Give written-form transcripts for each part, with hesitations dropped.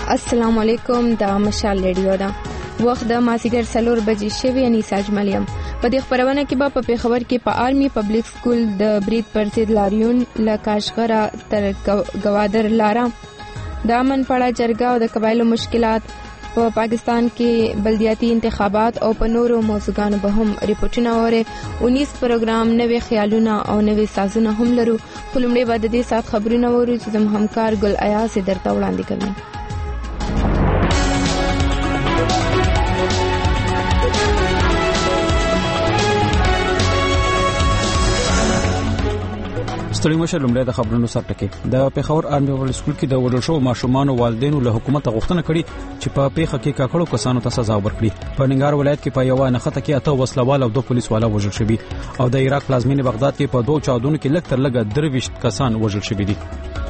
السلام علیکم. د مشال ریډیو دا وخت د مازیګر 4 بجې شوی. اني ساج ملیم په دې خبرونه کې په پیښور کې په آرمي پبلک سکول د برید پر ضد لاریون لکاشغره تر گوادر لارا د امن پړه جرګه او د قبایلو مشکلات په پاکستان کې بلدیاتي انتخابات او په نورو موضوعاتو به هم ریپورتونه اوري. 19 پروګرام نوې خیالونه او نوې سازونه هم لرو. خپلمړي بعد دې سات خبرونه ورو چې زموږ همکار ګل ایاز درته وړاندې کوي. ستړي مشه لومړی د خبرونو سرټکي د پیښور آرمي پبلک سکول کې د وډل شو ماشومان او والدینو له حکومت غوښتنه کړې چې په پیښه کې کاکړو کسانو ته سزا ورکړي. په ننګرهار ولایت کې په یو نخته کې 8 وسلوال او 2 پولیس والا وژل شوي او د عراق پلازمینه بغداد کې په 2 چاودنو کې لږ تر لږه 23 کسان وژل شوي دي.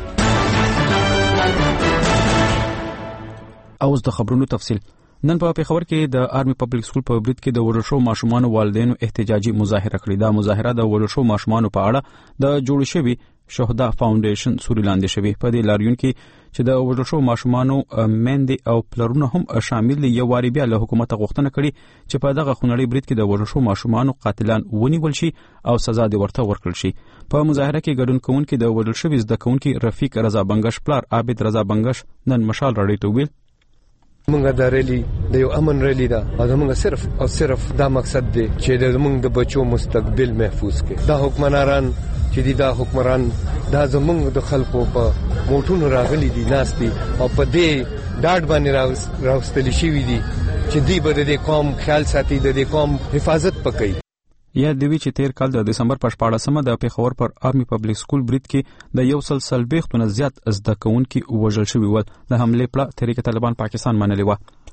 اوس د خبرونو تفصیل. نن په پیښور کې د آرمي پبلک سکول په برید کې د وډل شو ماشومان او والدینو احتجاجي مظاهره کړې. دا مظاهره د وډل شو ماشومان په اړه د جوړ شوی شهدا فاونډیشن سوري لاندې شوی. په دې لاریون کې چې د وډل شو ماشومان مېندې او پلرونه هم شامل دي، یو واری بیا له حکومت غوښتنه کړې چې په دغه خونړی برید کې د وډل شو ماشومان قاتلان ونیول شي او سزا دې ورته ورکړل شي. په مظاهره کې ګډون کوونکي د وډل شوی زده کوونکي رفیق رضا بنگش پلار عابد رضا بنگش نن مشال راډیو ته ویل منګه د ریلی د یو امن ریلی دا او موږ صرف او صرف دا مقصد دی چې د موږ د بچو مستقبل محفوظ کړي. دا حکمران چې دا حکمران دا زموږ د خلکو په موټونو راغلي دي ناشتي او په دې ډاډ باندې راوستل شي دي چې دی به د قوم خیال ساتي، د قوم حفاظت پکې. یا دوی چې تیر کال د دسمبر په 14مه د پیښور پر آرمي پبلک سکول برید کې د 140 زیات زده کوونکي وژل شوي ول. د حمله پړه تحریک طالبان پاکستان منلې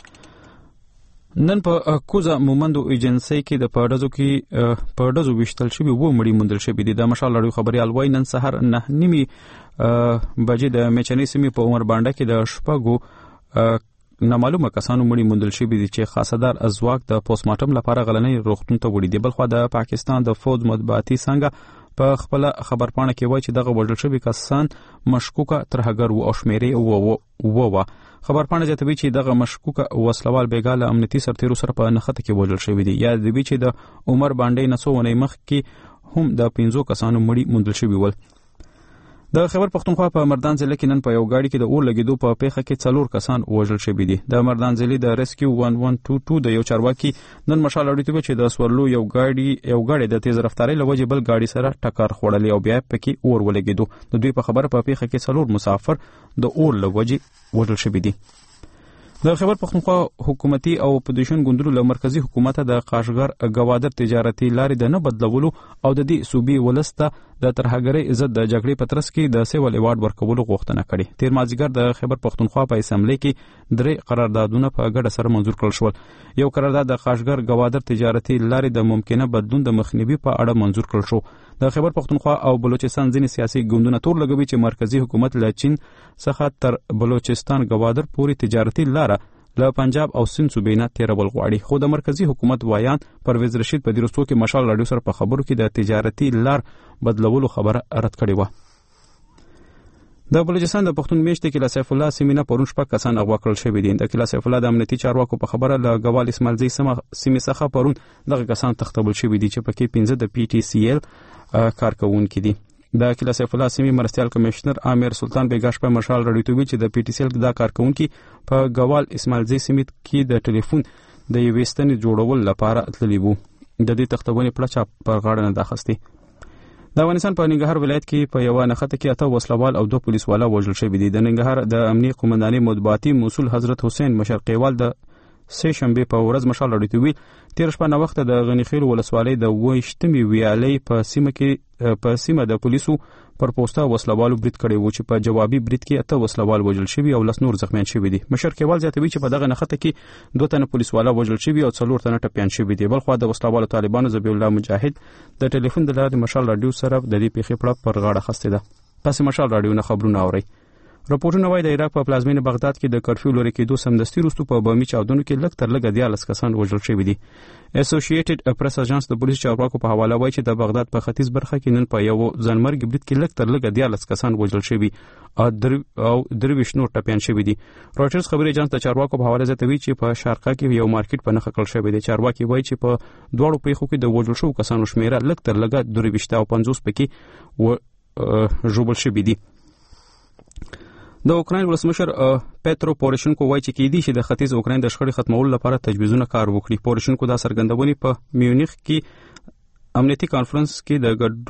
و. نن په کوزا مومندو ایجنسی کې د پړډزو وشتل شوی و مړي موندل شوی دي. د مشال لړیو خبري الوای نن سحر 9:30 بجې د میچنې سیمې په عمر بانډه کې د شپږو نامعلومه کسانو مړي موندل شوی دي چې خاصدار ازواق د پوسټمارټم لپاره غلنۍ روغتون ته وړي دي. بلخو د پاکستان د فوج مطبوعاتي څنګه په خپل خبرپاڼه کې وایي چې دغه وژل شوی کسان مشکوکه ترهګر او شمیرې و. خبرپاڼه زیاتوي چې دغه مشکوکه وسلوال بیګاله امنیتي سرتیرو سره په نخته کې وژل شوی دي. یا د دوی چې د عمر باندې نسوونه مخ کې هم د 15 کسانو مړي موندل شوی ول. د خیبر پختونخوا په مردان ضلع کې نن په یو گاډي کې د اور لګیدو په پیښه کې 4 کسان وژل شوي دي. د مردان ضلع د ریسکیو 1122 د یو چارواکي نن مشال اړیته چې د سورلو یو گاډي د تیز رفتارۍ لوجه بل گاډي سره ټکر خوړلې او بیا پکې اور ولګیدو. د دوی په خبره په پیښه کې 4 مسافر د اور لوجه وژل شوي دي. د خیبر پختونخوا حکومتي او اپوزیشن ګوندونو له مرکزی حکومت د قاشغر گوادر تجارتي لارې د نه بدلولو او د دې صوبې ولسته د ترهګرۍ عزت د جګړې پترس کې د سیول ایوارډ ورکولو غوښتنه کړې. تیر مازیګر د خیبر پختونخوا په اسمبلی کې 3 قراردادونه په ګډه سره منظور کړل شول. یو قرارداد د قاشغر گوادر تجارتي لارې د ممکنه بدلون د مخنیوي په اړه منظور کړل شو. د خیبر پختونخوا او بلوچستان ځینې سیاسي ګوندونه تور لګوي چې مرکزی حکومت له چین څخه تر بلوچستان گوادر پورې تجارتي لاره له پنجاب او سند صوبې نه تیرول غواړي. خو د مرکزی حکومت وایان پرویز رشید په دې رستو کې مشال راډیو سره په خبرو کې د تجارتي لار بدلولو خبره رد کړې و. د بلوچستان د پښتون میشت کې سیف الله سیمینه پرون شپږ کسان اغوا کړل شوی دي. د کلا سیف الله د امنیتي چارواکو په خبره له ګوال اسماعیل زی سیمې څخه پرون دغه کسان تختبل شوی دي چې پکې 15 د پی ټی سی ایل کارکونکي دي. د کلا سیف الله سیمې مرستیال کمشنر عامر سلطان بیګاش په مشال راډیو ته ویل چې د پی ټی سی ایل دا کارکونکي په ګوال اسماعیل زی سیمې کې د ټلیفون د یوې ستنې جوړول لپاره تللی وو. د دې تختونې پړه پر غاړه نه داخستي. د افغانستان په ننګرهار ولایت کې په یو نخته کې 8 وسلوال او 2 پولیس والا وژل شوي دي. د ننګرهار د امنیه قومندانۍ مطبوعاتي مسؤل حضرت حسین مشرقیوال د سه شنبه په ورځ مشال راډیو وی تیر شپه نه وخت د غنیخیل ولسوالۍ د 28مې ویالۍ په سیمه د پولیسو پر پوسټه وسلوالو برید کړی و چې په جوابي برید کې 8 وسلوال وژل شوي او 10 نور زخمیان شوي دي. مشرقیوال زیاتوي چې په دغه نخته کې 2 تنه پولیس والا وژل شوي او 4 تنه ټپيان شوي دي. بلخو د وسلوالو طالبانو ذبیح الله مجاهد د ټلیفون د لارې مشال راډیو سره د دې پیښې پړه پر غاړه خسته ده. پس مشال راډیو نه خبرونه اوري. راپورټونه وايي د عراق په پلازمینه بغداد کې د کرفیو لري کېدو سمدستي وروسته په بامي چاودنو کې لږ تر لږه 14 کسان وژل شوي دي. اسوسییټډ پریس اژانس د پولیسو چارواکو په حواله وايي چې د بغداد په ختیځ برخه کې نن په یو ځانمرګ برید کې لږ تر لږه 14 کسان وژل شوي او 23 نور ټپيان شوي دي. رويټرز خبري اژانس د چارواکو په حواله زیاتوي چې په شارقه کې یو مارکیټ په نخښه کړل شوی دی. چارواکي وايي چې په دوړو پیښو کې د وژل شوو کسانو شمیره لږ تر لږه 23 او 50 پکې ژوبل شوي دي. د اوکراین ولسمشر پیترو پوروشنکو وایي چې کېدی شي د ختیځ اوکراین د شخړې ختمولو لپاره تجویزونه کار وکړي. پوروشنکو دا څرګندونې په میونخ کې امنیتي کانفرنس کې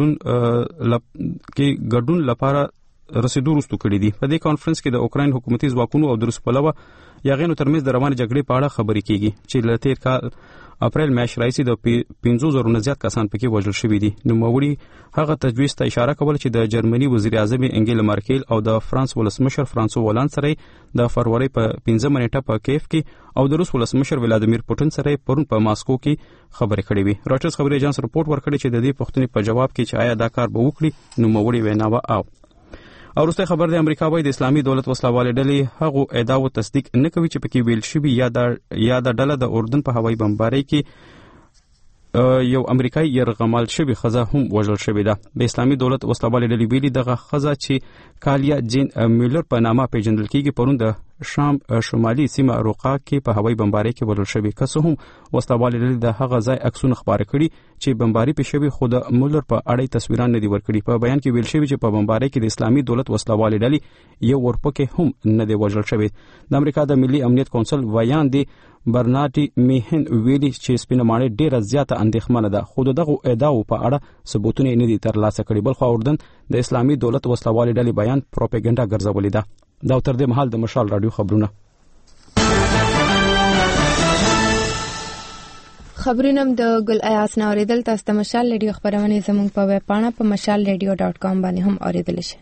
د ګډون لپاره رسیدو وروسته کړې دي. په دې کانفرنس کې د اوکراین حکومتي ځواکونو او د روس پلوه یاغینو ترمنځ د روانې جګړې په اړه خبرې کیږي چې له تیر کال اپریل میاشتې راهیسې د 50,000 نه زیات کسان پکې وژل شوي دي. نوموړي هغه تجویز ته اشاره کوله چې د جرمني وزیر اعظم انګیلا مارکل او د فرانس ولسمشر فرانسوا هولند سره د فروری په 15 منېټه په کیف کې او د روس ولسمشر ولادیمیر پوتین سره پرون په ماسکو کې خبرې کړې وي. رويټرز خبري اژانس رپورټ ورکړی چې د دې پوښتنې په جواب کې چې آیا دا کار به وکړي نوموړي ویناوه او وروسته خبر د امریکا وايي د اسلامي دولت وسلوالې ډلې هغه ادعاو تصدیق نه کوي چې پکې ویل شوی یا د ډله د اردن په هوایي بمبارۍ کې یو امریکایي يرغمال شوی خزه هم وژل شوی ده. د اسلامي دولت وسلوالې ډلې ویلي دغه خزه چې کالیا جین میلر په نامه پیژندل کیږي پرون د شام شمالي سیمه روقا کې په هوایي بمبارۍ کې وژل شوی. که څه هم وسلوالې ډلې د هغه ځای عکسونه خبره کړي چې بمبارۍ په شوی خو د مولر په اړه تصویران نه دي ورکړي. په بیان کې ویل شوی چې په بمبارۍ کې د اسلامي دولت وسلوالې ډلې یو ورپکې هم نه دی وژل شوی. د امریکا د ملي امنیت کونسل ویان دی برناردي میهن ویلي چې سپینمانه ډیره زیاته اندېښمنه ده خو دغه ادعاو په اړه ثبوتونه نه دي ترلاسه کړي. بل خو اردن د اسلامي دولت وسلوالې ډلې بیان پروپاګاندا ګرځولې ده. دا تر دې مهال د مشال رادیو خبرونه خبرونه د ګل ایاس نه اوریدل. تاسو د مشال رادیو خبرونه زموږ په ویب پاڼه په mashalradio.com باندې هم اوریدل شئ.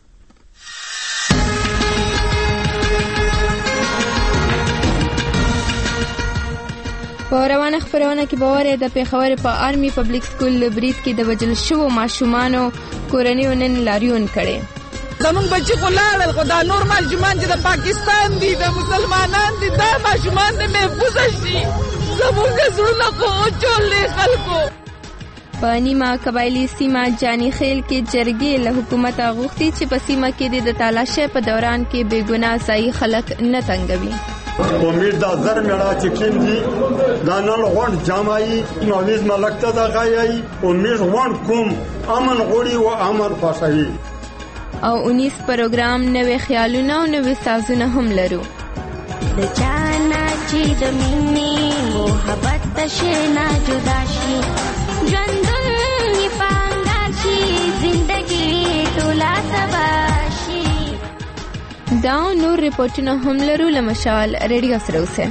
په روانه خبرونه کې باور د پیښور په آرمي پبلک سکول برید کې د وژل شوو ماشومانو کورنیو نن لاریون کړي. زمونږ بچي خو لاړل خو دا نور ماشومان چې د پاکستان دي د مسلمانان دي دا ماشومان دې محفوظ شي. زمونږ زړونه خو وچولې خلکو. په نیمه قبایلي سیمه جانی خیل کې جرګې له حکومت غوښتي چې په سیمه کې د تالاشۍ په دوران کې بے ګناه ځای خلک نه تنګوي. امید دا زر میړه چې کیندي دا نن غون جامای نویز ملکته دا غایي امید غون کوم امن غوړي او امن خوشحالي او 19 پروګرام نوې خیالونه او نوې سازونه هم لرو. د جانا چې د مینې محبت شنا جدا شي ژوندون پانګار شي زندګي ټولا تبا شي. دا نور ریپورټونه هم لرو. لمشال رادیو سره اوسه.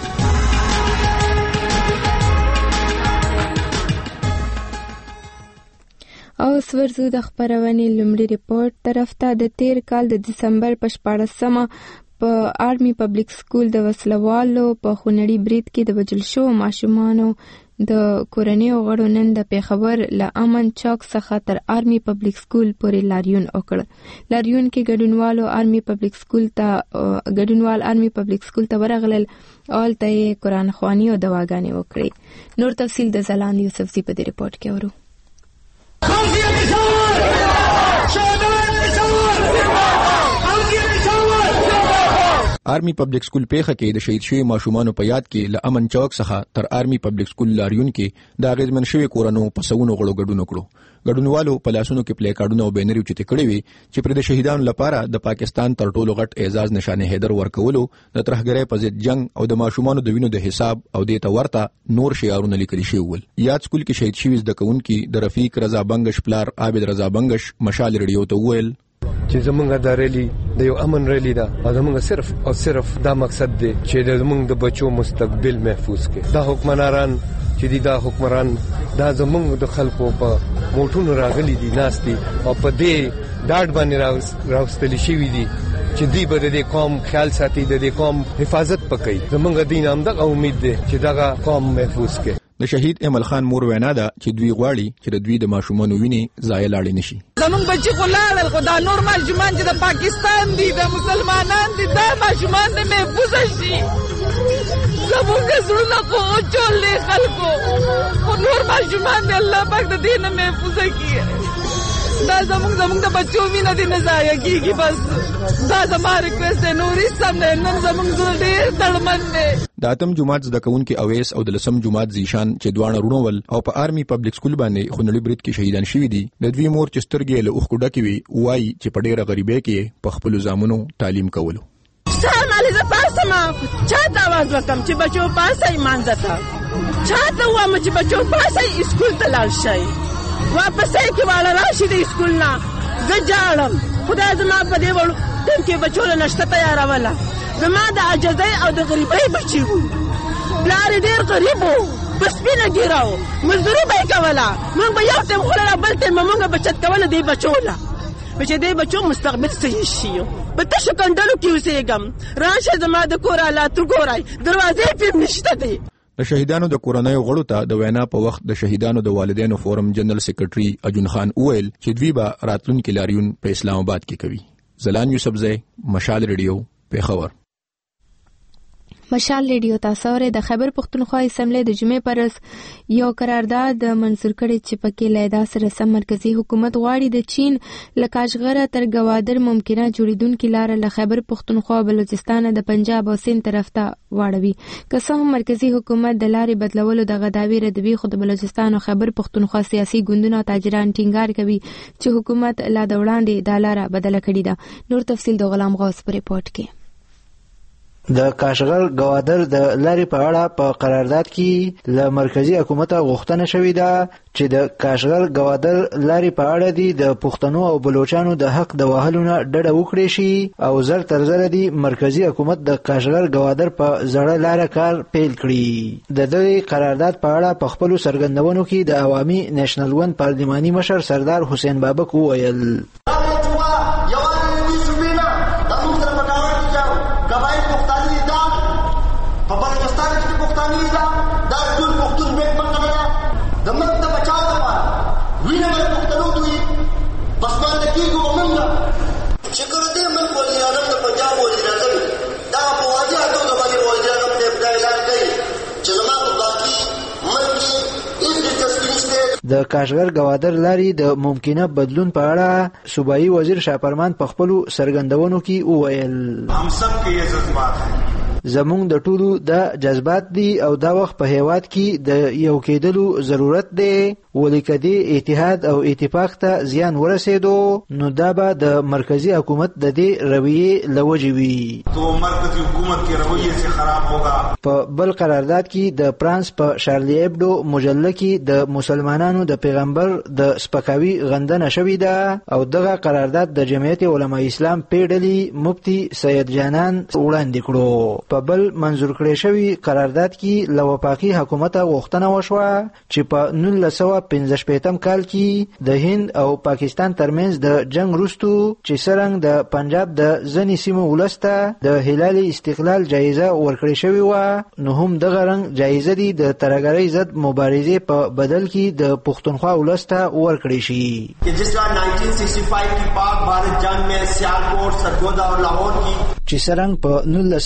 او ورزو د خبرونې لومړي ریپورت طرف ته. د تیر کال د دسمبر په 14مه په آرمي پبلک سکول د وسلوالو په خونړي برید کې د وژل شوو ماشومانو د کورنیو غړو نن د پیښور له امن چوک څخه تر آرمي پبلک سکول پورې لاریون وکړ. لاریون کې ګډونوال آرمي پبلک سکول ته ورغلل او ته قرآن خواني او دواګانې وکړي. نور تفصیل د زلاند یوسفزي په دې ریپورت کې ورو. آرمي پبلک سکول پیښه کې د شهید شوی ماشومانو په یاد کې له امن چوک څخه تر آرمي پبلک سکول لاریون کې د اغیزمن شوی کورونو په سونو غړو ګډون وکړو. ګډونوالو په لاسونو کې پلی کارډونه او بینر چته کړی وي چې پر د شهیدانو لپاره د پاکستان تر ټولو غټ اعزاز نشانه حیدر ورکولو د ترهګرۍ په ضد جنگ او د ماشومانو د وینو د حساب او د تورته نور شعارونه لیکل شوی ول. یاد سکول کې شهید شوی د کونکي د رفیق رضا بنگش پلار عابد رضا بنگش مشال رادیو ته ویل چې زمونږ د ریلی د یو امن ریلی ده او زمونږ صرف او صرف دا مقصد دی چې زمونږ د بچو مستقبل محفوظ کړي. دا حکمران چې دا حکمران دا زمونږ د خلکو په موټونو راغلي دي ناستي او په دې ډاډ باندې راوستل شوی دي چې دوی به د قوم خیال ساتي د قوم حفاظت وکړي. زمونږ دین هم د امید دی چې دا قوم محفوظ کړي. د شهید امل خان مور وینا ده چې دوی غواړي چې د دوی د ماشومانو وینې ضایع لاړې نشي. زمونږ بچي خو لاړل، خو دا نور ماشومان چې د پاکستان دي، د مسلمانان دي، دا ماشومان دې محفوظه شي. زمونږ زړونه خو وچولې خلکو، خو نور ماشومان دې الله پاک د دې نه محفوظه کړي. دا زمونږ د بچو وینه دې نه ضایع کېږي. بس دا زما ریکویسټ دی، نور هېڅ هم نه. نن زمونږ زړه ډېر تړمن دی. د اتم جماعت زده کوونکي اویس او د لسم جماعت زیشان چې دواړه رونو ول او په آرمي پبلک سکول باندې خونړي برید کې شهیدان شوي دي، د دوی مور چې سترګې له اوښکو ډکې وي وایي چې په ډېره غریبۍ کې په خپلو زامنو تعلیم کولو. سلام علیکم. پاسما چاته आवाज وکم چې بچو پاسه ایمان زته، چاته وایم چې بچو پاسه اسکول ته لاړ شي، واپس یې کې والا راشي د اسکول نه. زه جاړم، خدای زما په دې وړو ټیم کې بچو له نشته تیاروله. زما د عجزۍ او د غریبۍ بچي وو، پلار یې ډېر غریب وو، په سپینه ګیره وو، مزدوري به یې کوله. موږ به یو ټیم خوړله، بل ټیم به موږ بچت کوله دې بچو له، چې دې بچو مستقبل صحیح شي. په تشو کنډلو کې اوسېږم، راشه زما د کور حالات وګورئ، دروازې پې نشته دی. د شهیدانو د کورنیو غړو ته د وینا په وخت د شهیدانو د والدینو فورم جنرال سیکریټري اجون خان وویل چې دوی به راتلونکي لاریون په اسلام آباد کې کوي. زلان یوسفزی، مشال ریډیو، پیښور. مشال ریډیو تاسو اورئ. د خیبر پښتونخوا اسمبلی د جمعې پر ورځ یو قرارداد منظور کړی چې پکې له ادا سره سم مرکزی حکومت غواړي د چین له کاشغره تر ګوادر ممکنه جوړیدونکې لار له خیبر پښتونخوا، بلوچستان، د پنجاب او سند طرف ته واړوي. که څه هم مرکزی حکومت د لارې بدلولو دغه دعوی ردوي، خو د بلوچستان او خیبر پښتونخوا سیاسي ګوندونو او تاجران ټینګار کوي چې حکومت لا د وړاندې دا لار بدله کړې ده. نور تفصیل د غلام غوث په ریپورت کې. د کاشغر ګوادر د لارې په اړه په قرارداد کې له مرکزی حکومت غوښتنه شوې ده چې د کاشغر ګوادر لارې په اړه دي د پښتنو او بلوچانو د حق د وهلو نه ډډه وکړي شي او زر تر زره دي مرکزی حکومت د کاشغر ګوادر په زړه لاره کار پیل کړي. د دې قرارداد په اړه په خپلو څرګندونو کې د عوامي نېشنل ون پارلماني مشر سردار حسین بابک وویل د کاشغر ګوادر لارې د ممکنه بدلون په اړه صوبایي وزیر شاپرمان په خپلو څرګندونو کې وویل هم سب کې یې جذبات دي، زمونږ د ټولو د جذبات دي او دا وخت په هیواد کې د یو کېدلو ضرورت دی، ولې که دې اتحاد او اتفاق ته زیان ورسېدو نو دا به د مرکزی حکومت د دې رویې له وجې وي. تو مرکزی حکومت کې رویې سے خراب ہوگا. په بل قرارداد کې د فرانس په شارلی ایبډو مجله کې د مسلمانانو د پیغمبر د سپکاوي غندنه شوې ده او دغه قرارداد د جمعیت علماء اسلام پیډلی مفتی سید جانان وړاندې کړو. په بل منظور کړی شوی قرارداد کې له وفاقي حکومت غوښتنه وشوه چې په 1955 کال کې د هند او پاکستان ترمنځ د جنگ وروسته چې څرنګه د پنجاب د ځینې سیمو ولسته د هلال استقلال جایزه ورکړې شوې وه، نو هم دغه رنګ جایزه دي د ترهګرۍ ضد مبارزې په بدل کې د پښتونخوا ولسته ورکړې شي. جس طرح 1965 کی پاک بھارت جنگ میں سیالکوٹ، سرگودا اور لاہور کی چې څرنګه په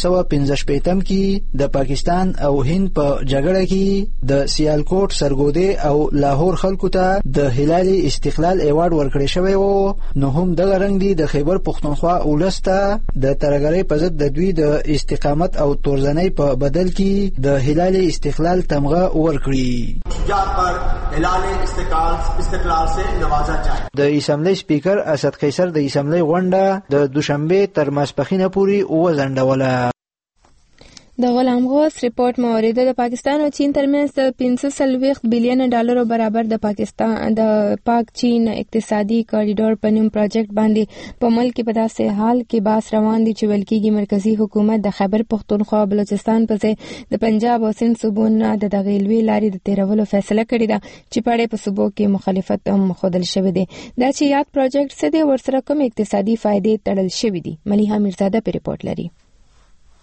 1955 کې د پاکستان او هند په جګړه کې د سیالکوټ، سرګودې او لاهور خلکو ته د هلال استقلال ایوارډ ورکړی شوی وو، نو هم دغه رنګ دی د خیبر پښتونخوا ولسته د ترهګرۍ په ضد د دوی د استقامت او تورزنۍ په بدل کې د هلال استقلال تمغه ورکړي. پر هلال استقلال سے نوازا جائے. د اسمبلی سپیکر اسد قیصر د اسمبلی غونډه د دوشنبه تر ماسپښینه پورې وځنډوله. د غلام غوث ریپورت موارد د پاکستان او چین ترمنځ د 540 بلین ډالرو برابر د پاکستان د پاک چین اقتصادي کاریډور په نوم پروجیکټ باندې په ملک کې په داسې حال کې باس روان دي چې ولکېږي مرکزی حکومت د خیبر پښتونخوا بلوچستان په ځای د پنجاب او سند صوبونو د دغه لوی لارې د تیرولو فیصله کړې ده چې په اړه په صوبو کې مخالفت هم ښودل شوی دی. دا چې یاد پروجیکټ څه دی ورسره کوم اقتصادي فائدې تړل شوي دي. ملیحه میرزاده په ریپورت لري.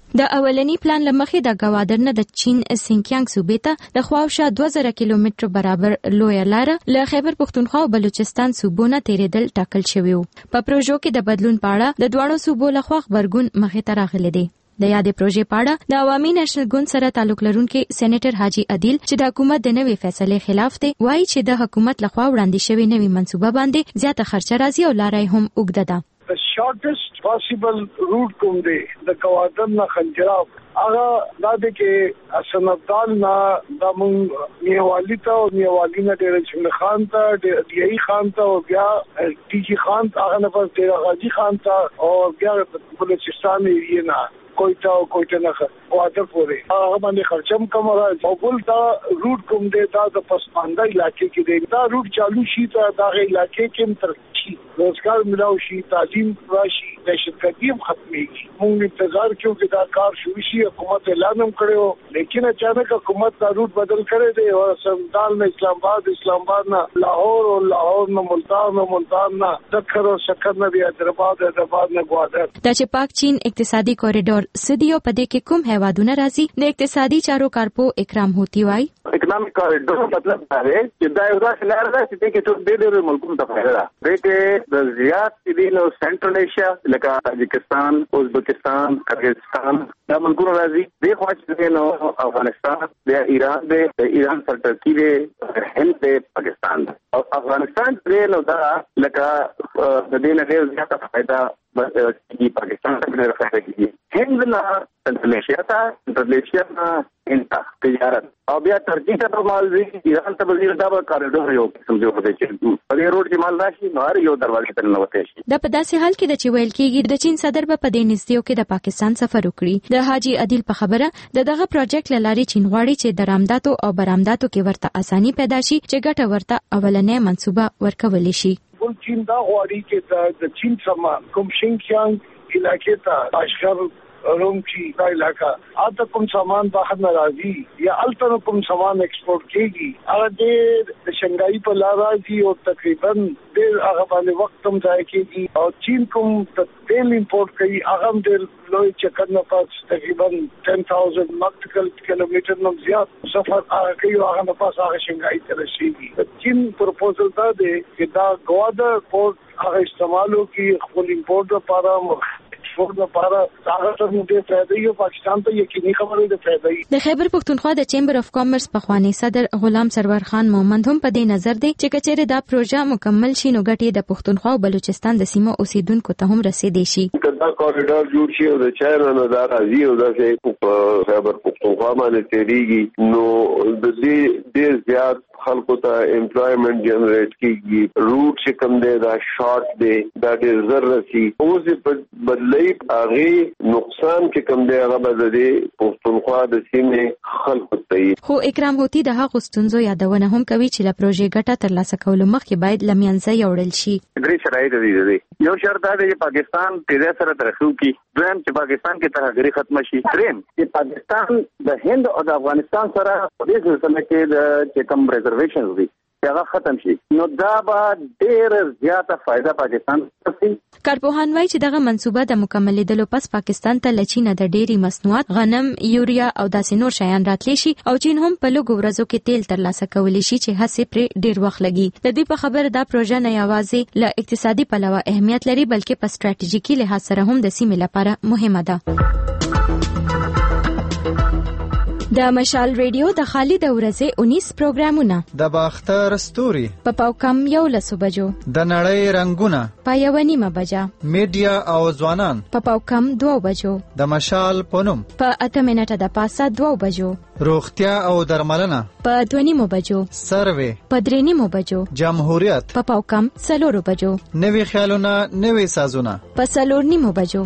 د اولنی پلان لمخې د ګوادر نه د چین سینکیانګ صوبې ته د خواوشا 2000 کیلومتر برابر لوی لار له خیبر پختونخوا او بلوچستان صوبو نه تیریدل ټاکل شوی وو. په پروژو کې د بدلون پاړه د دوه صوبو لخوا خبرګون مخې ته راغلی دی. د یادې پروژې پاړه د عوامي نېشنل ګوند سره تعلق لرونکي سېنیټر حاجی عادل چې د حکومت د نوې فیصلې خلاف دی وایي چې د حکومت لخوا وړاندې شوی نوې منصوبه باندې زیاته خرچه راځي او لارې هم اوږده ده. The shortest possible route کوم دی د کوادر نه خنجراب هغه د دې کې سندال نه د مونږ نیوالی ته او نیوالی نه ډېر شمل خان ته ډیای خان ته او بیا ټي جی خان ته هغه نه پس ډېر غازی خان ته او بیا بلوچستان یې نه کویټه نه کوادر پورې هغه باندې خرچم کم راځي او بل دا روټ کوم دی دا د پسمانده علاقې کې دی دا روټ چالو شي ته دا علاقې کې ترقی روزګار ملاو شي تعلیم راشي دهشتګردي هم ختميږي موږ انتظار کوو چې دا کار شروع شي حکومت اعلان هم کړو لیکن اچانک حکومت دا روټ بدل کړی دی او سمدال نه اسلام آباد نه لاهور او لاهور نه ملتان نه ذکر او شکر نه دی حیدرآباد نه گوادر دا چې پاک چین اقتصادي کوریډور سدیو په دې کې کوم هیوادونه راځي د اقتصادي چارو کارپو اکرام هوتی وای اکنامک کوریډور مطلب دا دی چې دا یو ځای لار ده چې کې ټول ډېر ملکونو ته فائدہ ده دغه د زیات دي نو سنټرل ایشیا لکه تاجکستان ازبکستان قزاقستان دا ملکونه راځي د خواجه نو افغانستان د ایران سره ترکی دی هند دی پاکستان او افغانستان دې نو دا لکه د دې نه ډېر زیات فائدہ کی پاکستان ته نه راځي هند نه سنټرل ایشیا انتا تجارت او بیا ترکی ته په مال دی ایران ته بل دا کوریډور یو سمجو په دې چې په دې روډ کې مال راشي نو هر یو دروازه ته نوته شي. د په داسې حال کې د چې ویل کېږي د چین صدر په دې نږدې کې د پاکستان سفر وکړي د حاجی عادل په خبره دغه پروجیکټ لاري چین غواړي چې درآمداتو او برآمداتو کې ورته اساني پیدا شي چې ګټه ورته اولنې منصوبه ورکول شي. ول چین دا غواړي چې د چین سره کوم شینکیانګ علاقې ته اشغال روم کی دا علاقہ آتا کوم سامان بهر ناراضي یا الته کوم سامان ایکسپورٹ کیږي هغه د شنګای په لار راځي او تقریبا ډېر هغه باندې وخت هم ځای کیږي او چین کوم تیل امپورټ کوي هغه د لوی چکر نه پاس تقریبا 10,000 ناټیکل کیلومتر نو زیات سفر هغه کوي هغه نه پاس هغه شنګای ته رسیږي. چین پروپوزل دا دی چې دا گوادر پورت هغه استعمالو کی خپل امپورټ لپاره د خیبر پختونخوا د چیمبر اف کامرس پخوانی صدر غلام سرور خان مومند هم په دې نظر دی چې کچېره دا پروژه مکمل شي نو ګټې د پختونخوا او بلوچستان د سیمو اوسیدونکو ته هم رسیدي شي. دا کوریډور جوړ شي او د چاینا نه دا راځي او دا چې خیبر پختونخوا باندې تیریږي نو د دې ډېر زیات خلکو ته امپلایمنٹ جنریټ کیږي روټ چې کوم دی دا شارټ دی دا ډېر زر رسی اوس په بدلې هغه نقصان چې کوم دی هغه بدلې پښتونخوا د سیمې خلکو ته خو اکرام هوتی د هغه ستونزو یادونه هم کوي چې له پروژې ګټه ترلاسه کولو مخکې باید لمینځه یوړل شي. درې شرایط دي یو شرط دا دی چې پاکستان تیزه سره ترخیو کی دویم چې پاکستان کې ترهګری ختم شي دریم چې پاکستان د هند او د افغانستان سره په دې سلسله کې د کم ریزرویشنز دي هغه ختم شي نو دا به ډېر زیاته فائدہ پاکستان ته. کارپوهان وایي چې دغه منصوبه د مکملېدلو پس پاکستان ته لچینه د ډېری مصنوعات غنم یوریا او داسې نور شیان راتلی شي او چین هم په لږو ورځو کې تیل ترلاسه کولی شي چې هڅې پرې ډېر وخت لګي. د دې په خبره دا پروژه نه یوازې له اقتصادي پلوه اهمیت لري بلکې په ستراتیژیکي لحاظ سره هم د سیمې لپاره مهمه ده. د مشال ریډیو د خالد ورځې 19 پروګرامونه د باختر ستوري په پاوکم 11 بجو د نړۍ رنگونه په 1:30 بجه میډیا او ځوانان په پاوکم 2 بجو د مشال پونم په 8 منټه د پاسه 2 بجو روغتیا او درملنه په 2:30 بجو سروې په 3:30 بجو جمهوریت په پاوکم 4 بجو نوي خیالونه نوي سازونه په 4:30 بجو.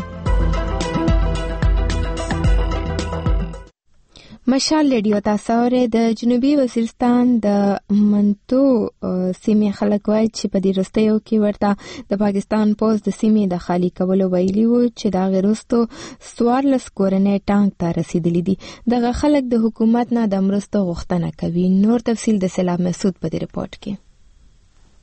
مشال ریډیو تاسو اورئ د جنوبي وزیرستان د منتو سیمې خلک وایي چې په دې رستیو کې ورته د پاکستان پوز د سیمې د خالی کولو ویلي وو چې دا غیرستو 14 کورنۍ ټانک ته رسیدلي دي. دغه خلک د حکومت نه د مرستو غوښتنه کوي. نور تفصیل د سلام مسعود په دې رپورت کې.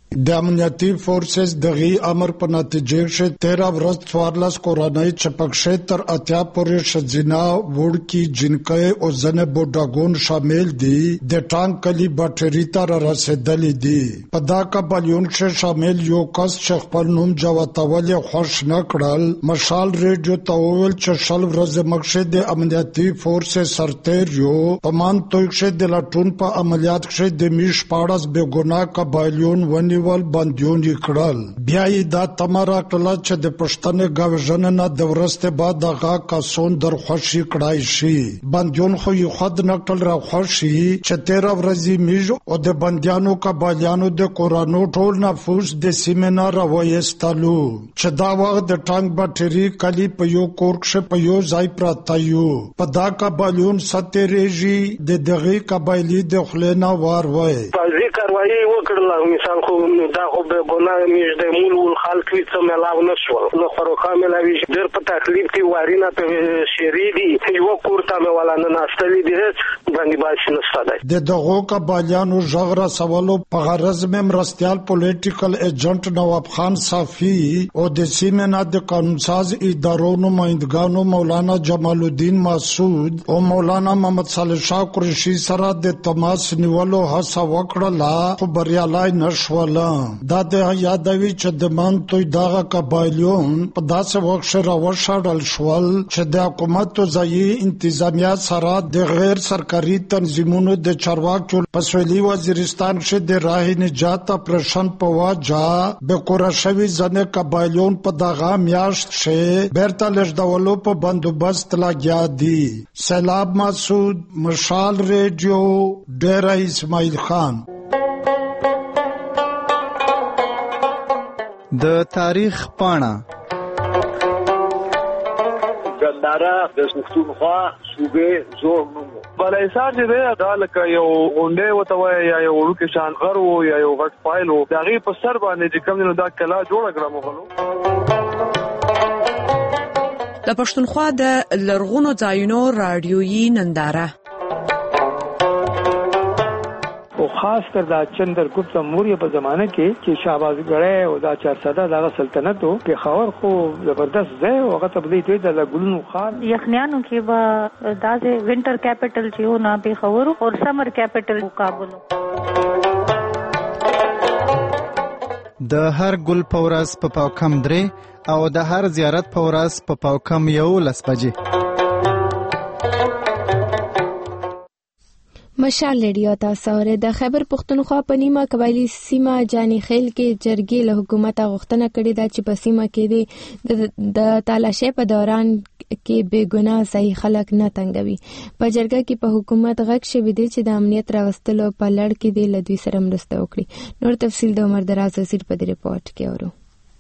د امنیتي فورسز دغه امر په نتیجه کې 13 ورځ 14 کورنۍ چپکشه تر اتیا پورې شزینا وړکی جنکې او زنه بوډاګون شامل دي د ټانک کلی بټری تر رسیدلې دي په دا کابلیون کې شامل یو کس چې خپل نوم جواتول خوش نه کړل مشال ریډیو ته ویل چې شل ورځ مخکې د امنیتي فورسز سرتیرو په مان توګه د لټون په عملیات کې د میش پاړس به ګناه کابلیون ونی ول بندیون کړل بیا یې دا تمره کړل چې د پښتنې غوښنه نه د ورسته بعد دغه کاسون در خوشي کړای شي بندیون خو یې خود نه کړل را خوشي چې 13 ورځې میج او د بندیانو کابلیانو د کورانو ټول نفوس د سیمینار وایستلو چې دا وخت د ټانک بټری کلی په یو کورکشه په یو ځای پراته یو په دا کابلیون ستېریږي د دغه کابلی د خلینا وار وای په کاروایی وکړل مثال خو دا خو به ګناه میش د مول خلک څه ملاو نشو نو خروخه ملاوي ډېر په تکلیف کې وارینه په شری دي یو کورته مې ولا نه ناستلې دي باندې باندې نستاده د دغه کابلیانو ژغره سوالو په غرض مې مرستيال پولیټیکل ایجنټ نواب خان صافی او د سیمنا د قانونساز ادارو نمائندګانو مولانا جمال الدین مسعود او مولانا محمد صالح شاه قریشی سره د تماس نیولو هڅه وکړه خو بریالای نشول دا د یادوي چې د مانتوی دغه قبایلیون په داسې وخت سره وشړل شول چې د حکومت او ځایي انتظامیه سره د غیر سرکاري تنظیمونو د چارواکو په سویلي وزیرستان کې د راه نجات اپریشن په واجه به کورشوي ځنه قبایلیون په دغه میاشت کې بیرته لږدولو په بندوبست لګیا دي سیلاب مسعود مشال ریډیو ډیره اسماعیل خان د تاریخ پاڼه ګنداره د پښتونخوا صوبې زور نوم بلایسار چې دی دا لکه یو غونډې وته وای یا یو ورکه شان غر وو یا یو غټ فایل وو دا غي په سر باندې چې کوم نو دا کلا جوړ کړم غلو د پښتونخوا د لرغونو ځایونو رادیويي ننداره او خاص کر دا چندرګپت موریه په زمانه کې چې شهبازګړی او دا 400 دغه سلطنت په خاور خو زبردست ځای او هغه تبدیل دی د ګلونو خان یخنیانو کې به دا د وینټر کیپټل چې و نه په خاور او سمر کیپټل کابل د هر ګل پورس په پاوکم درې او د هر زیارت پورس په پاوکم یو لسبجه مشال ریډیو تاسو اورئ د خیبر پښتونخوا په نیمه قبایلی سیمه جانی خیل کې جرګې له حکومت غوښتنه کړې ده چې په سیمه کې د تالاشۍ په دوران کې بے ګناه صحیح خلک نه تنګوي په جرګه کې په حکومت غږ شوی دی چې د امنیت راوستلو په لړ کې د لدوی سره مرسته وکړي نور تفصیل د عمر دراز وزیر په دې ریپورت کې اورو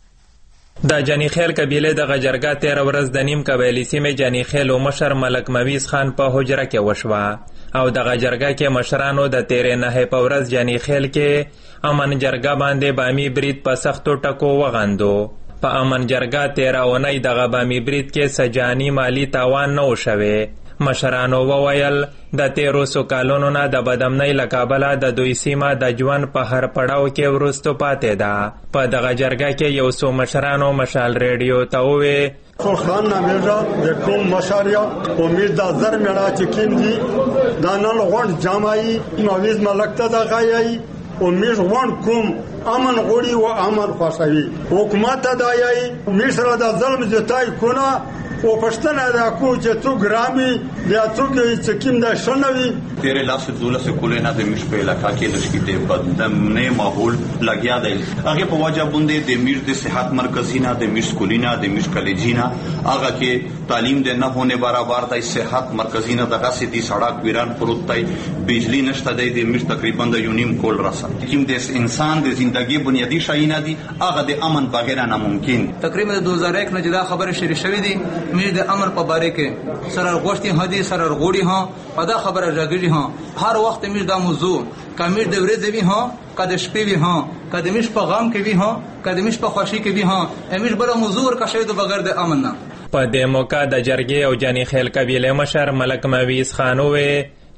د جانی خیل قبیله د غجرګا 13 ورځ د نیم قبایلی سیمه جانی خیل او مشر ملک مویز خان په حجره کې وشوه او د غجرګا کې مشرانو د 13 نه په ورځ جانی خیل کې امن جرګه باندې بامی برید په سختو ټکو وغندو په امن جرګه 13 اونۍ د بامی برید کې سجانی مالی تاوان نه وشوي مشرانو وویل د 13 کالونو نه د بدامنۍ له کابله د دوی سیمه د ژوند په هر پړاو کې وروستو پاتې ده په دغه جرګه کې یو څو مشرانو مشال ریډیو ته وویل خان نامیرا د کوم مشاریا امید د زر میړه چې کیندي دا نن غونډ جامایي نویز ملک ته د غایي امید غونډ کوم امن غوړي او امن خوشوي حکومت دایي مصر د ظلم جتای کونه او پښتنه دا کو چې تو ګرامي بیا تو کې چې کیم دا شنوي 13 لاس 12 کولونه د مش په علاقہ کې د شکیته بدمنه ماحول لګیا دی هغه په وجه باندې د مش د صحت مرکزینا د مش کلینا د مش کالجینا هغه کې تعلیم د نه هونه برابر د صحت مرکزینا دغه سدي سړک ویران پروت دی بجلی نشته د مش تقریبا د یونیم کول راسه کوم د انسان د ژوندۍ بنیادی شایونه دي هغه د امن بغیر ناممکن تقریبا 2001 نه جدا خبره شری شوې دي میر د امر په باره کې سره غوښتي هدي سره غوړي ها پدا خبره راګړي ها هر وخت میر د موضوع کمیر د ورځې وی ها کده شپې وی ها کده مش په غم کې وی ها کده مش په خوشي کې وی ها امیر بل موضوع کا شوی د بغیر د امن نه په دې موقع د جرګې او جانی خیل قبیله مشر ملک مویز خان وې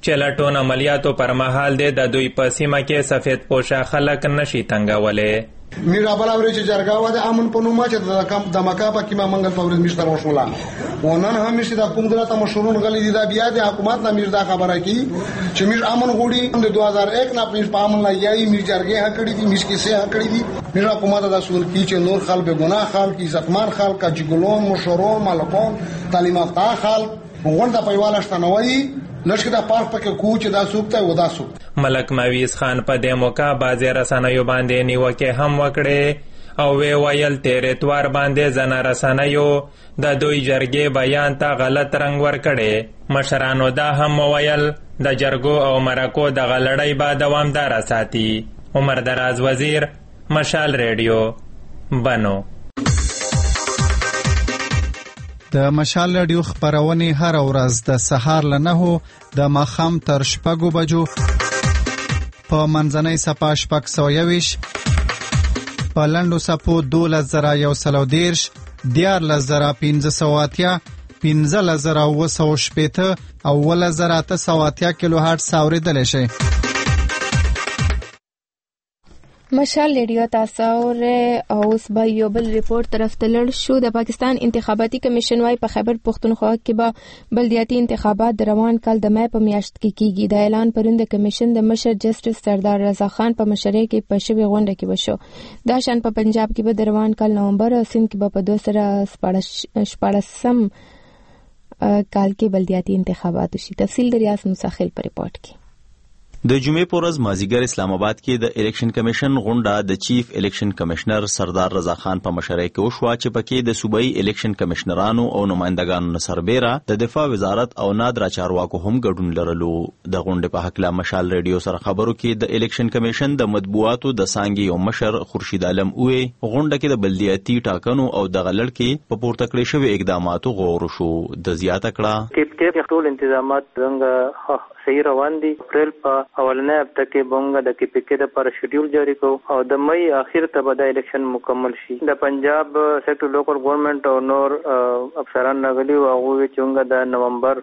چې لټون عملیاتو پر مهال د دوی په سیمه کې سفید پوشه خلک نشي تنګولی. میرا بلاوری چې جرګاوه د امن په نوم چې د مکابه کې ما منګل په ورځ مشتر وشولا ونن هم چې د کوم دلته مشورون غلي دي دا بیا د حکومت نه میردا خبره کی چې میر امن غوړي د 2001 نه پنځ په امن لا یای میر جرګه هکړي دي مش کې سه هکړي دي میر حکومت دا سول کی چې نور خلک به ګناه خلک عزتمن خلک جګلون مشورون مالکون تعلیم یافته خلک غونډه په والاشتنوي لږ دا پارک پکې کوچ دا سوکته و دا سوک. ملک مویز خان په دې موقع بعضې رسنیو باندې نیوکې هم وکړې او وی ویل تیر اتوار باندې ځنه رسنیو د دوی جرګې بیان ته غلط رنګ ورکړی. مشرانو دا هم وویل د جرګو او مرکو دغه لړۍ به دوامداره ساتي. عمر دراز وزیر، مشال ریډیو، بنو. د مشال رادیو خبرونه هر ورځ د سهار له 9 د ماښام تر 6 بجو په منځنۍ صفه 621 په لنډو صفو 12110 14580 15980 او 10880 کیلو هرتز اوریدل شي. مشال ریډیو تاسو او اوس به یو بل ریپورت طرف ته لړ شو. د پاکستان انتخاباتي کمیشن وايي په خیبر پختونخوا کې به بلدیاتي انتخابات د روان کال د مې په میاشت کې کیږي. د اعلان پرون د کمیشن د مشر جسټس سردار رضا خان په مشرۍ کې په شوی غونډه کې وشو. دا شان په پنجاب کې به د روان کال نومبر او سند کې به په 2014 کال کې بلدیاتي انتخابات وشي. تفصیل د ریاض مساخل په ریپورت کې. د جمعې په ورځ مازیګر اسلام آباد کې د الیکشن کمیشن غونډه د چیف الیکشن کمشنر سردار رضا خان په مشرۍ کې وشوه چې پکې د صوبایي الیکشن کمشنرانو او نمائندګانو نه سربیره د دفاع وزارت او نادرا چارواکو هم ګډون لرلو. د غونډې په حق له مشال ریډیو سره خبرو کې د الیکشن کمیشن د مطبوعاتو د څانګې او مشر خورشید عالم وې غونډه کې د بلدیاتي ټاکنو او د غلړ کې په پورته کړې شوی اقداماتو غور شو. د زیاته کړه کې ټول انتظامات څنګه صحیح روان دي. اپریل په اولنې هفته کې بونګه د کې پکې د پر شیډول جاری کو او د مې اخر ته به د الیکشن مکمل شي. د پنجاب سیکټر لوکل ګورنمنت او نور افسران نغلي او هغه چې د نومبر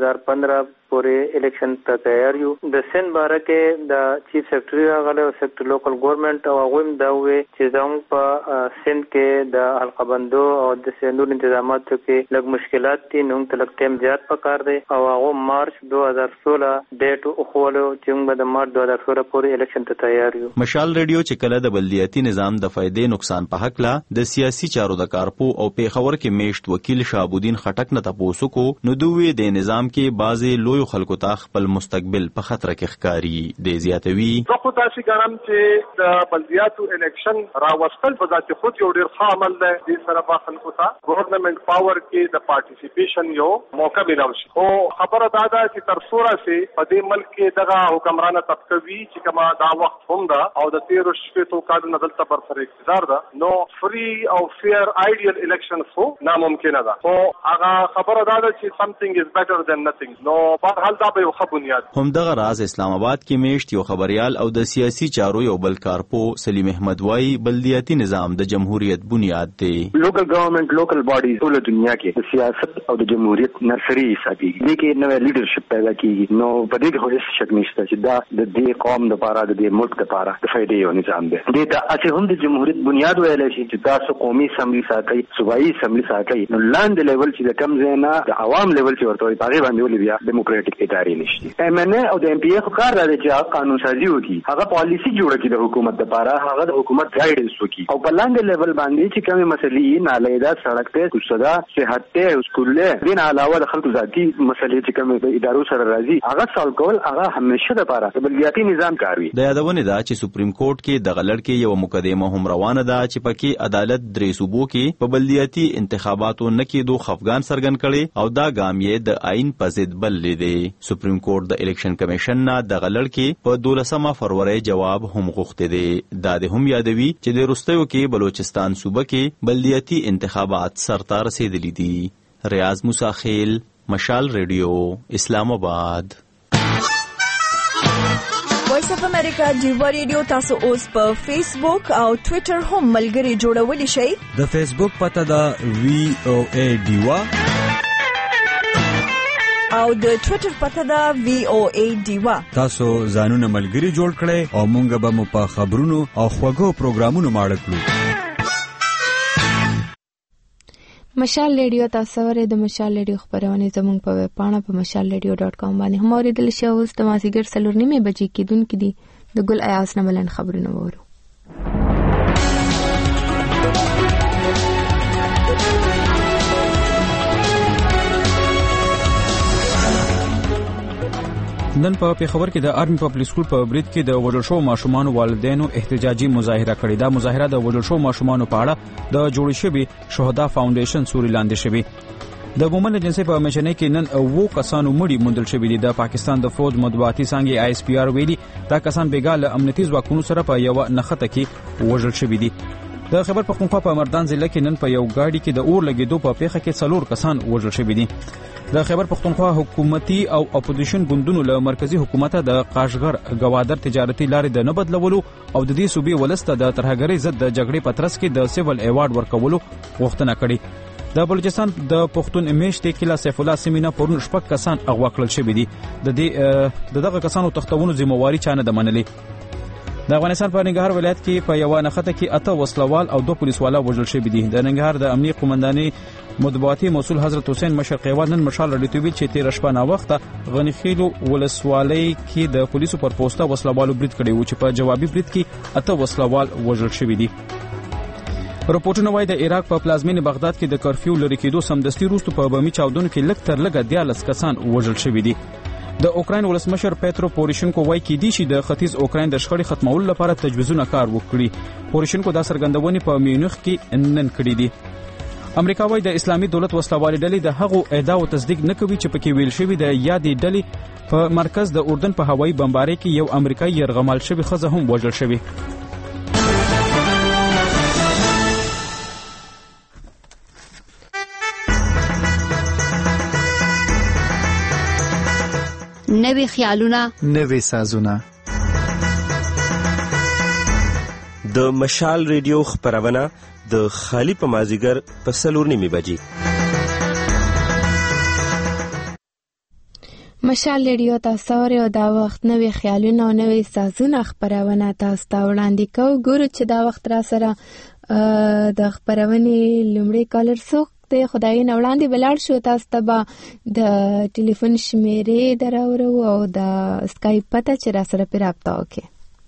2015 پورې الیکشن ته تیار یو. د سن باره کې د چیف سیکرټری راغله او سیکټر لوکل ګورنمنت او هغه هم دا وې چې زموږ په سن کې د حلقه بندو او د سندور انتظاماتو کې لږ مشکلات دي. نو تلک ټیم زیات پکار دی او هغه مارچ 2016 ډیټ خولو چې موږ د مارچ 2016 پورې الیکشن ته تیار یو. مشال ریډیو چې کله د بلدیاتي نظام د فائدې نقصان په حق لا د سیاسي چارو د کارپو او پیښور کې میشت وکیل شهابالدین خټک نه تاسو کو نو دوی د نظام کې بعضې لوی خلکو ته خپل مستقبل په خطر کې ښکاری. د زیاتوي زه خو تاسو ګرام چې د بلدیاتو الیکشن راوستل په ذات خود یو ډیر ښه عمل دی. د سره په خلکو ته ګورنمنت پاور کې د پارټیسیپیشن یو موقع ملو شي. خو خبره دا ده چې تر څوره سي په دې ملک کې دغه حکمرانه طبقه وی چې کما دا وخت هم ده او د 13 شپږ کالونو دلته پر سر اقتدار ده نو فری او فیر ایډیال الیکشن خو ناممکن ده. خو هغه خبره دا ده چې something is better than nothing. نو په حال دا به یو ښه بنیاد. هم دغه راز اسلام آباد کې میشت یو خبريال او د سیاسي چارو یو بل کارپو سلیم احمد وای بلدیاتي نظام د جمهوریت بنیاد دی. لوکل گورنمنت لوکل باډیز ټول دنیا کې د سیاست او د جمهوریت نرسري حسابي دي کې نوې لیډرشپ پیدا کیږي. نو په دې کې هیڅ شک نشته چې دا د دې قوم لپاره د دې ملک لپاره د فائدې یو نظام دی. د تاسو هم د جمهوریت بنیاد ویل شي چې تاسو قومي اسمبلی ساتي صوبایي اسمبلی ساتي. نو لاندې لیول چې د کم ځای نه د عوام لیول چې ورته پاره باندې ولې بیا ډیموکراټک ادارې نشي. MNA او د MPA خو کار راځي چې قانون سازي وکړي هغه پالیسی جوړه کړي د حکومت لپاره هغه د حکومت ګایډنس وکړي او په لاندې لیول باندې چې کومه مسلې نالیدا سړک ته کوڅه صحت ته سکول له دین علاوه د خلکو ذاتي مسلې چې کومه ادارو سره راځي هغه سال کول هغه همیشه لپاره د بلدیاتي نظام کاروي. د یادونه ده چې سپریم کورټ کې د غلړ کې یو مقدمه هم روانه ده چې پکې عدالت درې صوبو کې په بلدیاتي انتخاباتو نه کېدو خفقان سرګن کړي او دا ګام یې د آئین په ضد بل لیدي. سپریم کورټ د الیکشن کمیشن نه د غلړ کې په 12 فروری جواب هم غوښته دي. دا د هم یادوي چې د روستیو کې بلوچستان صوبه کې بلدیاتي انتخابات سرته رسیدلي دي. ریاض مساخیل، مشال ریډیو، اسلام آباد. وایس اف امریکا جیوا ریډیو تاسو اوس په فیسبوک او ټوئیټر هم ملګري جوړولی شئ. د فیسبوک پته دا VOA ډیوا او د ټوئیټر پته ده VOA ډیوا. تاسو ځانونه ملګری جوړ کړئ او مونږ به مو په خبرونو او خوږو پروګرامونو ماړه کړو. مشال ریډیو تاسو ورې د مشال ریډیو خبرونه زموږ په ویب پاڼه په mashalradio.com باندې هم اوریدل شي. اوس د مازیګر 4:30 بجې کېدونکې دي د ګل ایاز نه ملن خبرونه وورو. نن په پیښور کې د آرمي پبلک سکول په برید کې د وژل شوو ماشومانو والدینو احتجاجي مظاهره کړې. دا مظاهره د وژل شوو ماشومانو په اړه د جوړ شوي شهدا فاونډیشن سوري لاندې شوی. د مومن ایجنسی په میشنې کې نن 9 کسانو مړي موندل شوي دي. د پاکستان د فوج مطبوعاتي څانګې ISPR ویلي دا کسان بیګاله امنیتي ځواکونو سره په یو نښته کې وژل شوي دي. د خیبر پختونخوا په مردان ضلع کې نن په یو گاډي کې د اور لګیدو په پیښه کې 4 کسان وژل شوي دي. د خیبر پختونخوا حکومتي او اپوزیشن ګوندونو له مرکزی حکومت د قاشغر گوادر تجارتي لارې د نه بدلولو او د دې صوبې ولسته د ترهګرۍ ضد د جګړې په ترڅ کې د سیول ایوارډ ورکولو غوښتنه کړې. د بلوچستان د پښتون میشتې کلا سیف الله سیمینا پرون 6 کسان اغوا کړل شوي دي. دغه کسانو تختونو ذمہواری چانه د منلې. د افغانستان په ننګرهار ولایت کې په یو نښته کې 8 وسلوال او 2 پولیسوالا وژل شوي دي. د ننګرهار د امنیه قومندانۍ مطبوعاتي مسؤل حضرت حسین مشرقیوال نن مشال رادیو ویل چې 13 شپه نا وخته غنیخیلو ولسوالۍ کې د پولیسو پر پوسټه وسلوالو برید کړی و چې په جوابي برید کې 8 وسلوال وژل شوي دي. رپورټونه وايي د عراق په پلازمینه بغداد کې د کرفیو لري کېدو سمدستي وروسته په بمي چاودنو کې لږ تر لږه 13 کسان وژل شوي دي. د اوکراین ولسمشر پیترو پوروشینکو وایي کې دي چې د ختیځ اوکراین د شخړې ختمولو لپاره تجویزونه کار وکړي. پوروشینکو دا څرګندونې په میونخ کې نن کړې دي. امریکا وايي د اسلامي دولت وسلوالې ډلې د هغو ادعاو تصدیق نه کوي چې پکې ویل شوی د یادې ډلې په مرکز د اردن په هوایي بمبارۍ کې یو امریکایي یرغمال شوی ښځه هم وژل شوی. نوې خیالونه، نوې سازونه. د مشال ریډیو خبرونه د خالی په مازیګر په 4:30 بجې. مشال ریډیو تاسو ورې او دا وخت نوې خیالونه او نوې سازونه خبرونه تاسو ته وړاندې کوو. ګورو چې دا وخت را سره د خبرونې لومړی کالر څوک ته خدای نه وړاندې بلار شو. تاسو ته به د ټلیفون شمیرې دراورو او د اسکایپ پته چې را سره پر رابطه وکړي.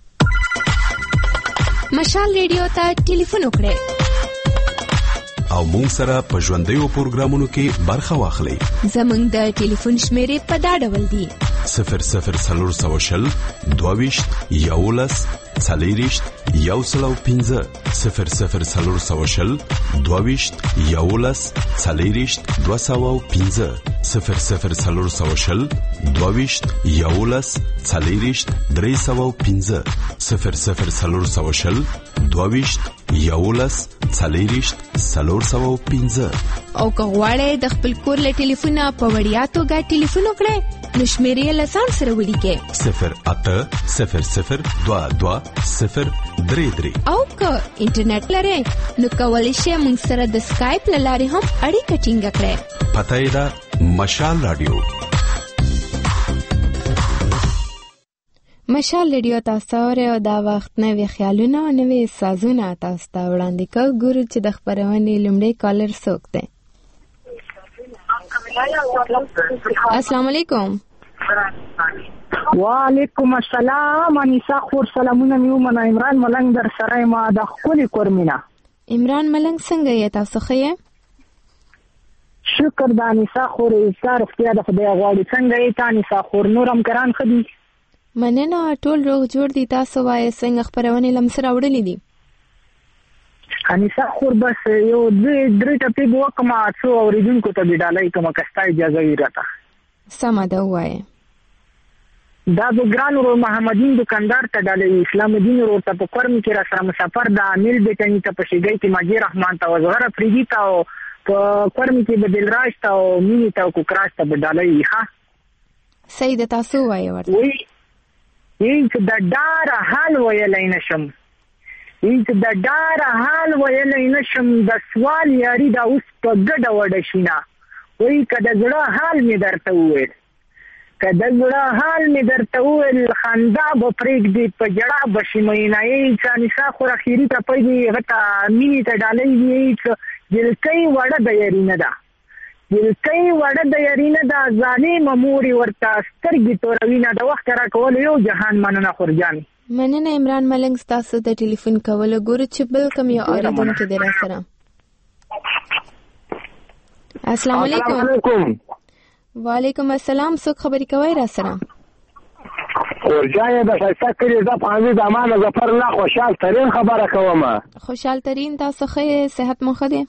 مشال ریډیو ته ټلیفون وکړئ او مونږ سره په ژوندیو پروګرامونو کې برخه واخلئ. زمونږ د ټلیفون شمیرې په دا ډول دي: 0040 22 11 40 105 0040 22 11 40 205 0040 22 11 40 305 0040 22 11 40 305. او که غواړئ د خپل کور له ټلیفونه په وړیا توګه ټلیفون وکړئ نو شمیرې له ځان سره ولیکئ 080022 او که انټرنیټ لرئ نو کولی شئ موږ سره د اسکایپ له لارې هم اړیکه ټینګه کړئ. پته یې ده مشال رادیو. مشال ریډیو تاسو ورې او دا وخت نوې خیالونه او نوې سازونه تاسو ته وړاندې کوو. ګورو چې د خبرونې لومړی کالر څوک دی. السلام علیکم. وعلیکم السلام. انیسا خور سلامونه میومنه. عمران ملنګ در سره ما د خپل کورمینا. عمران ملنګ څنګه یې تاسو ښه یې؟ شکر د انیسا خور ایثار اختیار د خدای غواړي. څنګه یې تا انیسا خور؟ نورم کران خدي مننه ټول روغ جوړ دي. تاسو وایي څنګه خبرونه لمسره وړلې دي؟ انیسا خور بس یو درې ټپې وکما څو اوریدونکو ته ډالۍ کوم کستا اجازه وی راته. سم ده وایي. دا د ګران ورو محمدین دکاندار ته ډالۍ اسلام الدین ورو ته په قرم کې را سره مسافر د عامل بیتنی ته په شیګی کې ماجی رحمان ته وزغره فریدی ته او په قرم کې بدل راش ته او مینی ته کو کراش ته ډالۍ. ها سید تاسو وایي ورته هیڅ د ډار حال ویلای نشم. هیڅ د ډار حال ویلای نشم. د سوال یاري دا اوس په ګډه وډه شینا وای کده زړه حال می درته وویل که د زړه حال مې درته وویل خندا به پرېږدي په ژړا به شي مینایي چانسا خور اخیري ته پیږي هغه ته مینې ته ډالۍ وي جلکۍ وړه د یاري نه ده جلکۍ وړه د یاري نه ده ظالمه مورې ورته سترګې توروي نه د وخت راکولو یو جهان مننه خورجان مننه عمران ملنګ ستاسو د ټلیفون کولو ګورو چې بل کوم یو اوریدونکي دی راسره. السلام علیکم. وعلیکم السلام. څوک خبرې کوي راسره؟ ورجانه د ښایسته کلي د پانځه د امان ظفر الله خوشحال ترین خبره کوم. خوشحال ترین تاسو ښه صحت مو ښه دی؟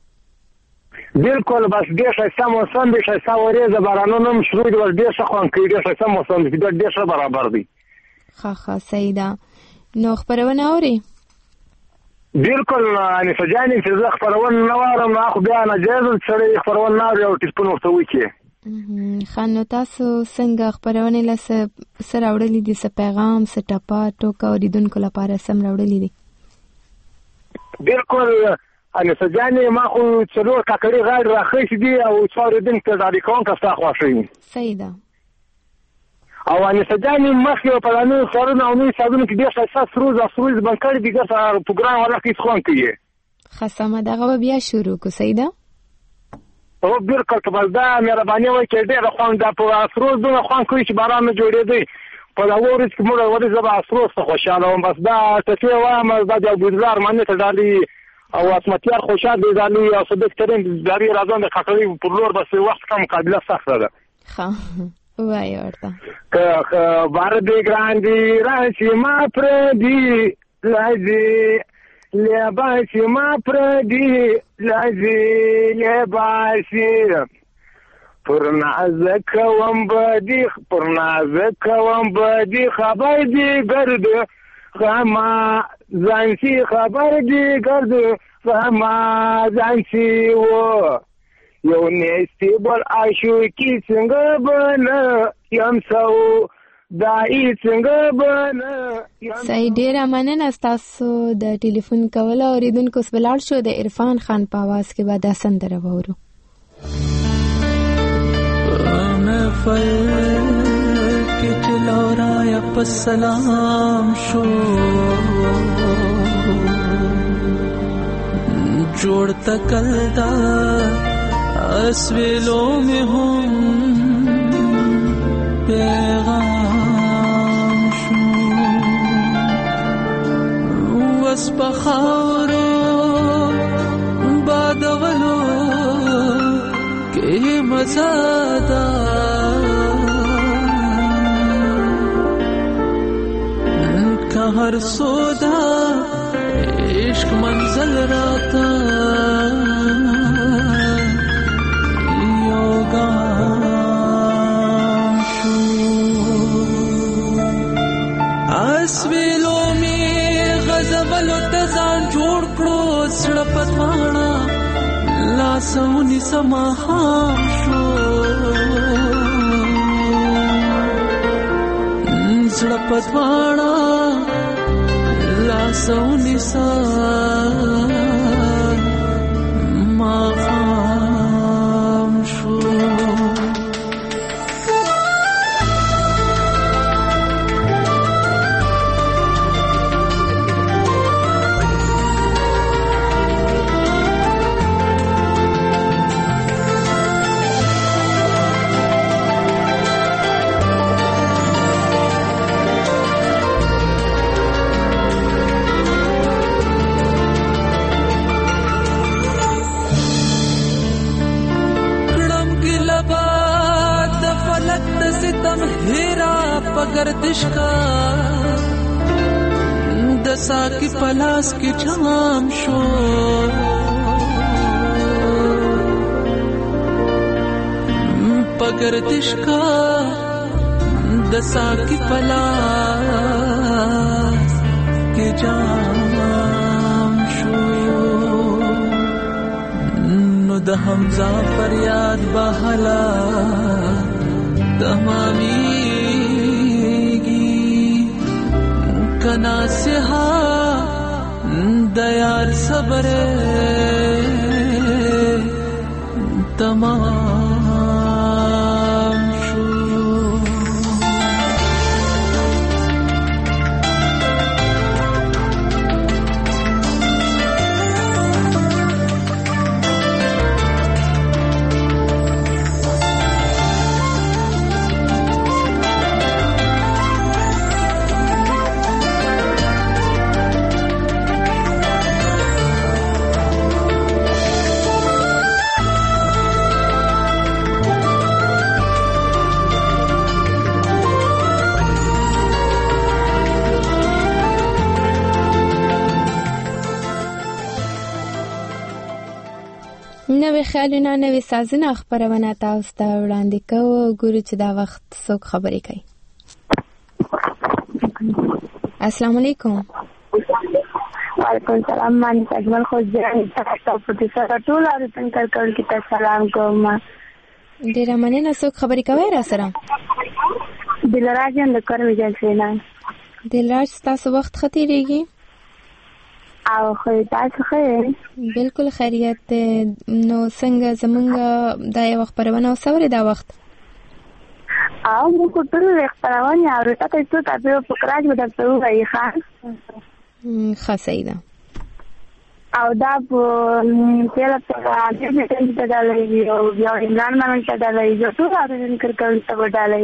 بالکل بس ډېر ښایسته موسم دی ښایسته ورېځه بارانونه هم شروع دي اوس ډېر ښه خوند کوي ډېر ښایسته موسم دی ډېر ښه برابر دی. ښه صحیح ده. نو خبرونه اوري؟ بالکل انیسه جانې چې زه خبرونه نه واورم نو خو بیا ناجایز سړی خبرونه نه اوري او ټلیفون ورته وکړي. ښه نو تاسو څنګه خبرونې له څه راوړلي دي څه پیغام څه ټپه ټوکه اورېدونکو لپاره څه راوړلي دي؟ بالکل انیسه جانې ما خو 4 کاکړي غاړې راخیستې دي او څو اورېدونکو ته ډالۍ کوونکی ستا خوښوي. صحیح ده. او انیسه جانې مخکې په لانو سرونه او نوي سازونو کې ډېر ښایسته سروز بند کړي دي ګټه پروګرام والا کې خوند کوي. ښه سمه ده هغه به بیا شروع کړو. صحیح ده. او بالکل که بس دا مهرباني وایي چې ډېره خوند ده په سروز دونه خوند کوي چې باران نه جوړېدی په دغه ورځ کې موږ ولې زه به سروز ته خوشحاله وم بس دا ټکې وایم دا د ابوذر معنې ته ډالۍ او اسمتیار خوشحال دی ډالۍ او صدق ترین ډالۍ راځم د کاکړي پر لور بس وخت کم مقابله سخته ده. ښه وایي ورته که خبر دی ګران دی راشي ما پردي لازي لباسي ما پردي لازي لباسي پر نازک وم بدی خبر دی گرد غما زانسی خبر دی گرد غما زانسی و یو نیستی بل آشو کی څنګه بنا یم سو دای څنګه بنا. صحیح ډیره مننه تاسو د ټلیفون کول او اوریدونکو سبلاړ شو د عرفان خان په आवाज کې بعد سندره وورو. محفل کې چلورا یا پسلام شو جوړ تکلدا اسویلو میں ہم پیغام شو وس بخارو بادولو کہ مزادا کا ہر سودا عشق منزل راتا اسویلو می غزبلو تزان جوړ کړو سړه پتوانا لاسونی سماحام شو سړه پتوانا لاسونی سماحام شو. گردش کا دسا کی پلاس کی جام شو پگردش کا دسا کی پلاس کی جام شو نو د حمزه فریاد بهلا تمامی کنا سہا دیار صبر تمام شو. نوې خیالونه نوې سازونه خپرونه تاسو ته وړاندې کوو. ګورو چې دا وخت څوک خبرې کوي. السلام علیکم. وعلیکم السلام. من اجمل خوجانی تاسو په سره ټول اړتن کول کی ته سلام کوم. ډیره مننه. څوک خبرې کوي را سره؟ دلراج د کورمې جلسینا. دلراج تاسو وخت خطرېږي او خو تاسو خیر؟ بالکل خیریت. نو څنګه زمونږ دا یو خبرونه وسوره دا وخت او موږ ټول خبرونه اورو تاسو ته په فکرای به تاسو وایي خاص خاصه او دا په تل په دې ته دالې او بیا عمران باندې ته دالې جو ټول اورین کړل ته ودالې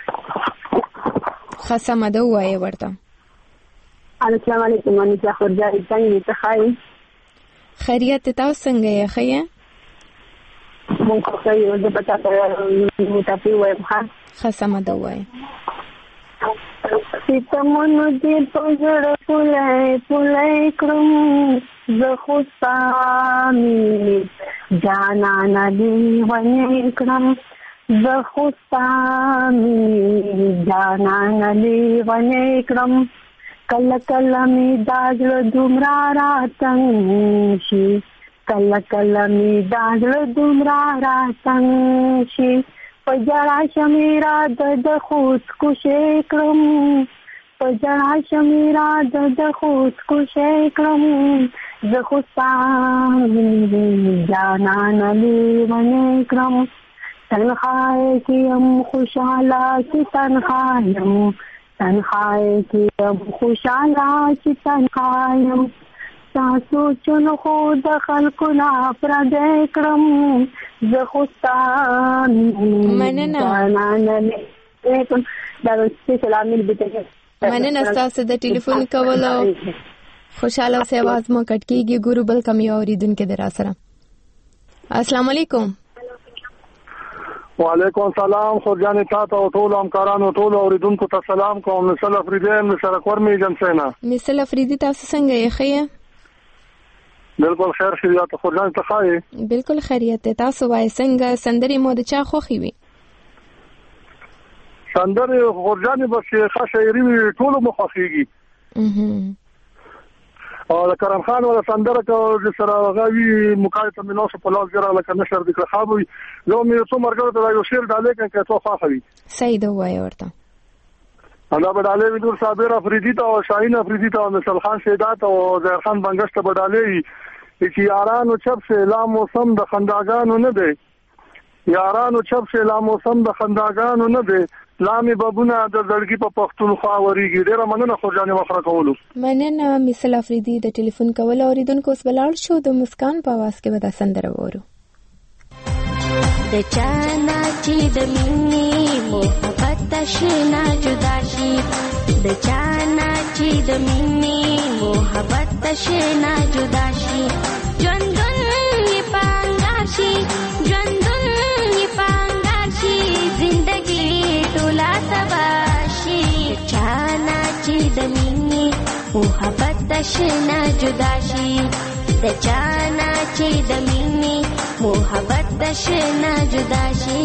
خاصه مده وایي ورته. السلام علیکم. من ظفر جاری څنګه ته خای؟ خیریت. تاسو څنګه یې خیا؟ مونږ خو یو د پتا ته متافي وایم ها خاصه مده وایي. سیتمونو دې په زړه پولای کړم زه خو سامي جانا دې ونی کړم زه خو سامي جانا دې ونی کړم کله کله می داغل دومره راتنګ شي کله کله می داغل دومره راتنګ شي په جړا شمیرا د خود کوشش کړم په جړا شمیرا د خود کوشش کړم زه خو سامي جانا نلی ونه کړم تنخای کیم خوشاله چې تنخایم تنخای کیم خوشاله چې تنخایم تاسو چونو خو د خلکو نه پردې کړم زه خو مننه ستاسو د ټلیفون کولو خوشاله اوسئ. आवाज مو کټ کیږي. ګورو بل کم یو اوریدونکو در سره. السلام علیکم. وعلیکم السلام. خورجان تاسو او ټول همکارانو ټول اوریدونکو ته سلام کوم. مثل افریدی مثل کورمې جنسینا. مثل افریدی تاسو څنګه یې خیا؟ بالکل خیر خیریت. خورجان ته خای؟ بالکل خیریت. تاسو وای څنګه سندري مو د چا خوخي وي؟ سندري خورجان بس ښه شاعري ټول مخخيږي. او کرم خان ولا سندره کو د سره غوي مقایته منوس په لاس ګره لکه نشر د خابوي نو مې څو مرګره ته یو شعر ډالې کړه ته خوخوي. صحیح دی وای ورته. انا بداله ودور صابر افریدی ته او شاهین افریدی ته او مثل خان شیدات او زهر خان بنگش ته بداله چې یارانو چپ سے لا موسم د خنداګانو نه دی یارانو چپ سے لا موسم د خنداګانو نه دی لامي بابونه د زړګي په پښتونخوا وريږي. ډیره مننه خورجانې مخره کولو. مننه. مثل افریدی د ټلیفون کول اوریدونکو اوس بلاړ شو د مسکان په आवाज کې به دا سندره وورو. د چانا چې د مینې محبت شنا جدا شي د چانا چې د مینې محبت شنا جدا شي ژوندون یې پانګار شي ژوندون یې پانګار شي زندګي ټولا تباه شي چانا چې د مینې محبت شنا جدا شي د چانا چې د مینې محبت شنا جدا شي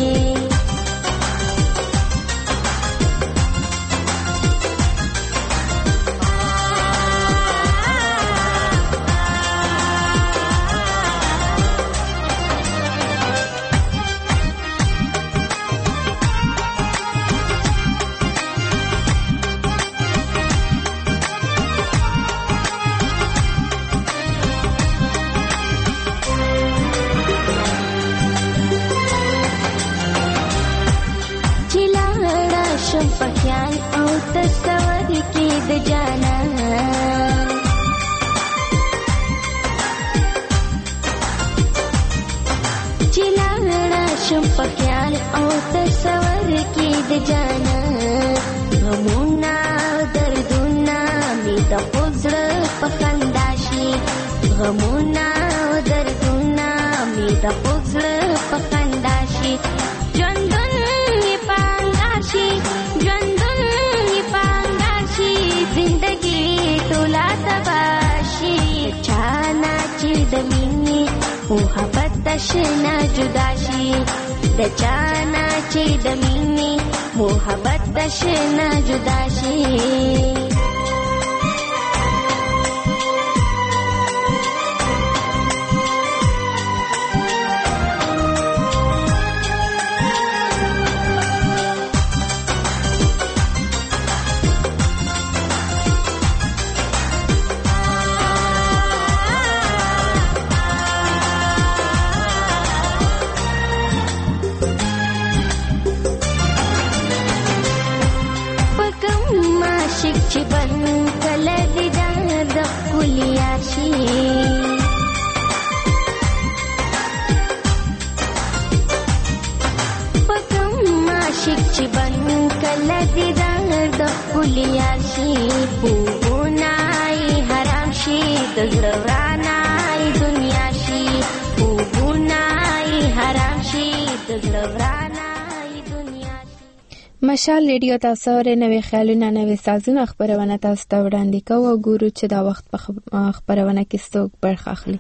پخیان او تصور کې د جانا چلاړه شم پخیان او تصور کې د جانا غمونا دردونا می د پزړه په خندا شي غمونا دردونا می د پزړه په خندا شي ژوندون یې پانګار شي ژوندون یې پانګار شي زندګي ټولا تباه شي چانا چې د مینې محبت تشنا جدا شي د چانا چې د مینې محبت تشنا جدا شي چې بن کله دیدار د کلیا شي پکم عاشق چې بن کله دیدار د کلیا شي پوغونای حرام شي د زړه ورانای دنیا شي پوغونای حرام شي د زړه مشال ریډیو تاسو ورې نوې خیالونه نوې سازونه خبرونه تاسو ته وړاندې کوو او ګورو چې دا وخت په خبرونه کې څوک برخه اخلي.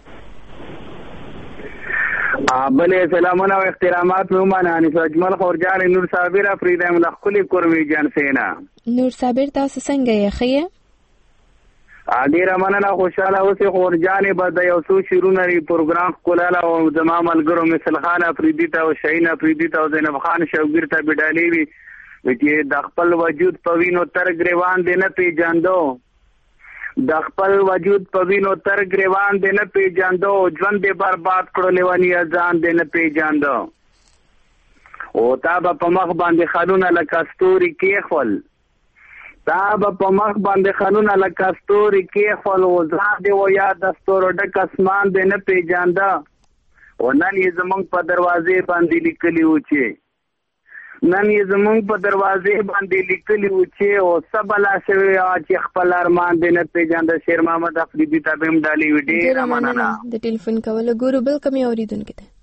بلې سلامونه او احترامات ومنه انیس اجمل خورجان نور صابر افریدی ملخلی کورمی جان سینا. نور صابر تاسو څنګه یې ښه؟ ډیره مننه خوشاله اوسې خورجان به د یو څو شیرونه پروګرام کولاله او زما ملګرو مثل خان افریدی ته او شاهین افریدی ته او زینب خان شوګیر ته بډالې وي چې د خپل وجود په وینو تر ګریوان دې نه پیژاندو د خپل وجود په وینو تر ګریوان دې نه پیژاندو ژوند دې برباد کړو لیونی ځان دې نه پیژاندو او تا به په مخ باندې خانونه لکه ستوري کېخول تا به په مخ باندې خانونه لکه ستوري کېخول او ځان دې و یاد د ستورو ډک اسمان دې نه پیژانده او نن یې زمونږ په دروازې باندې لیکلي و چې نن یې زمونږ په دروازې باندې لیکلي و چې او سبلا شوی چې خپل ارمان دې نه پیژانده. شیر محمد افریدی ته به هم ډالۍ وي. ډېره مننه د ټلیفون کولو. ګورو بل کومې اورېدونکي ته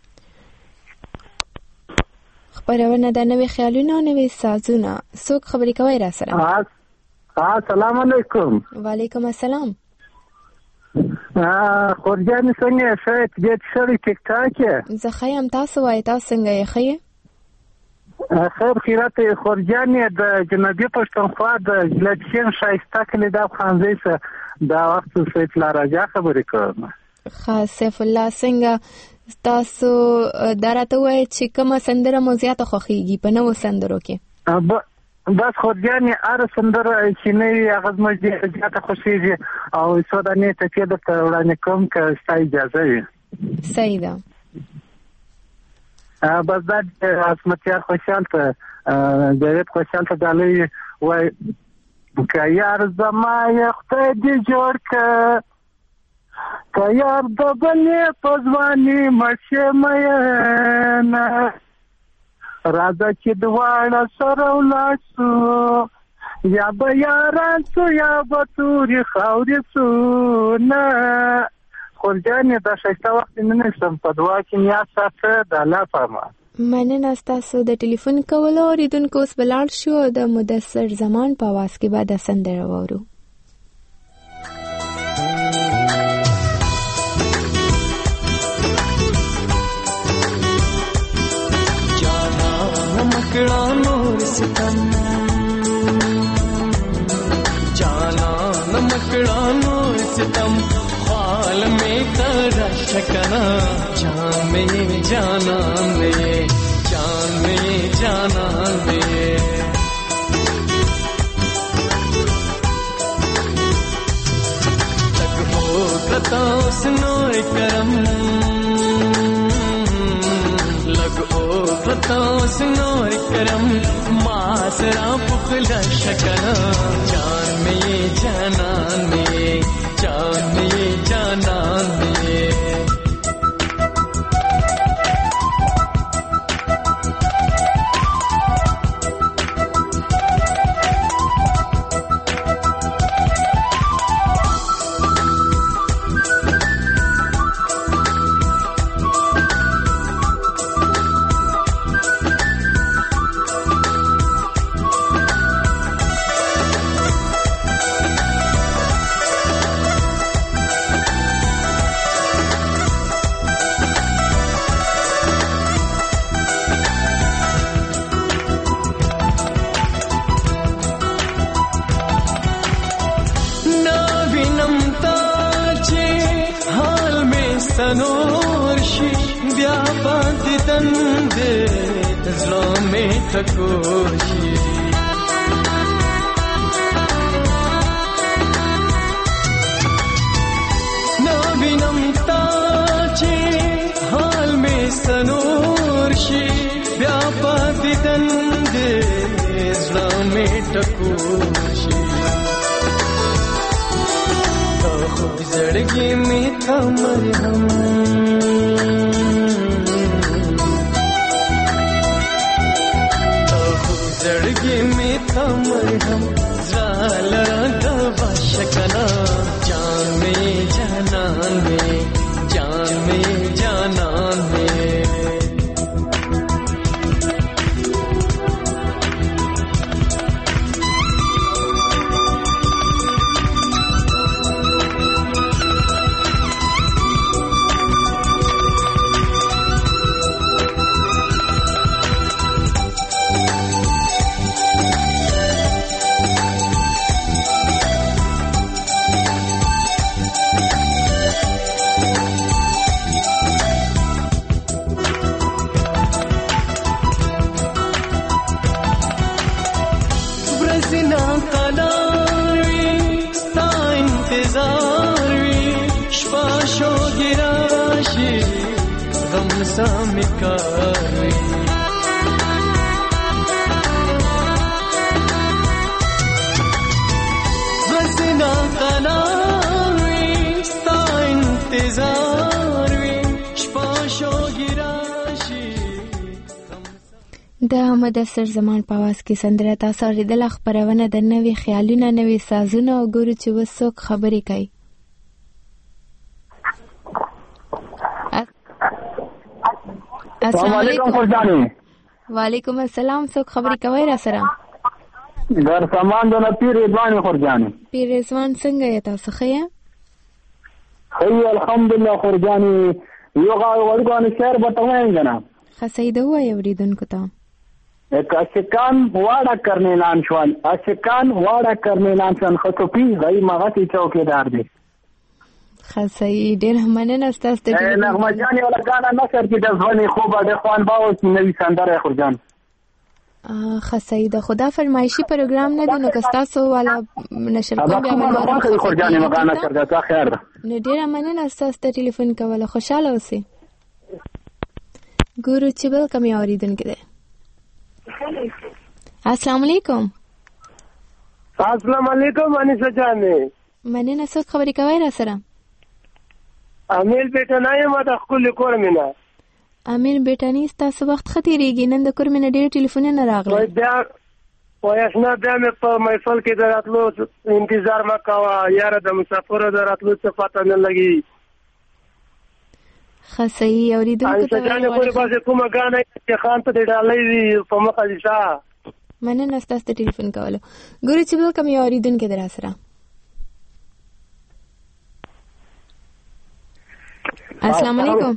خبرونه د نوې خیالونه او نوې سازونه څوک خبرې کوي را سره؟ السلام علیکم. وعلیکم السلام. خورجان څنګه یې؟ دې څه ټیک ټاک یې؟ زه ښه یم. تاسو وایئ تاسو څنګه یې؟ ښه یې؟ خیر خیرات خورجان د جنوبي پښتونخوا د جلچین شایسته کلی د خانزۍ څخه دا وخت سیف الله راجا خبرې کوم. خاص سیف الله څنګه تاسو درته وایي چې کومه سندره مو زیاته خوښیږي په نوو سندرو کې؟ بس خورجان هر سندره چې نه وي هغه زما زیاته خوښیږي او څو دانې ټکې درته وړاندې کوم که ستا اجازه وي. صحیح ده. بس دا عصمتیار خوشحال ته جاوید خوشحال ته ډالۍ وایي که یار زما یې خدای دې جوړ که یار د بلې په ځواني مړشې مینه راځه چې دواړه سره ولاړ سو یا به یاران سو یا به تورې خاورې سو نه خورجانې دا ښایسته وخت مې نه شم په دعا کې نیا ساته د الله په امان. مننه ستاسو د ټلیفون کولو. اورېدونکو اوس به لاړ شو د مدثر زمان په اواز کې به دا سندره واورو. مکڑا نور ستم جانا مکڑا نور ستم خال میں ترا شکنا جان میں جانا لے جان میں جانا لے تک ہو کرتا سنو کرم سنور کرم ماسرا پخلا شکنا جان میں جانان میں جان میں جانان میں سنور شي بیا پاتې تندې زړه مې ټکور شي نو وینم تا چې حال مې سنور شي بیا پاتې تندې زړه مې ټکور شي خوب زړګي مې ته مرهم خوب زړګي مې ته مرهم زړه د واشکنا جان مې جانان مې جان مې جانان مې سامکاری وزنا قناوی ستا انتظاروی شپاشو گراشی د مدثر زمان په आवाज کې سندره تاسو اوریدل خبرونه د نوې خیالونه نوې سازونه او ګورو چې وسوک خبرې کوي السلام علیکم خورجانی وعلیکم السلام څوک خبرې کوي را سره در سامان د پیر رضوان خورجانی پیر رضوان څنګه یې تاسو ښه یې الحمدلله خورجانی یو ورګان شعر بتاویں جنا خسیده وای اوریدونکو ته एक अशकान वाड़ा करने लानशवान अशकान वाड़ा करने लानशवान खतोपी गई मगती चौकीदार दे خاصی ډېر مننه ستاسو ته نغمه جان ولا غانا نصر کې د ځواني خوبه د خوان باو چې نوې سندره خورجان خاصی د خدا فرمایشي پروګرام نه دی نو کستاسو والا نشر کوم بیا موږ خورجان مغانا کړه تا خیر ده نو ډېر مننه ستاسو ته ټلیفون کوله خوشاله اوسئ ګورو چې بل کوم اوریدونکو ده السلام علیکم السلام علیکم انیسه جانې مننه څوک خبرې کوي را سره امیل بیٹنای ما د خپل کور مینا امیل بیٹانی تاسو وخت خطرېږي نن د کور مینا ډېر ټلیفونونه راغلي بیا وایښنا بیا مې په محفل کې دراتلو انتظار ما کاوه یار د مسافر دراتلو څه پته نه لګي خاصی اوریدونکو ته ځان کور باسه کومه غانې خان ته ډالۍ په مخه ځا مننه تاسو ته ټلیفون کوله ګورو چې بل کوم اوریدونکو در سره السلام علیکم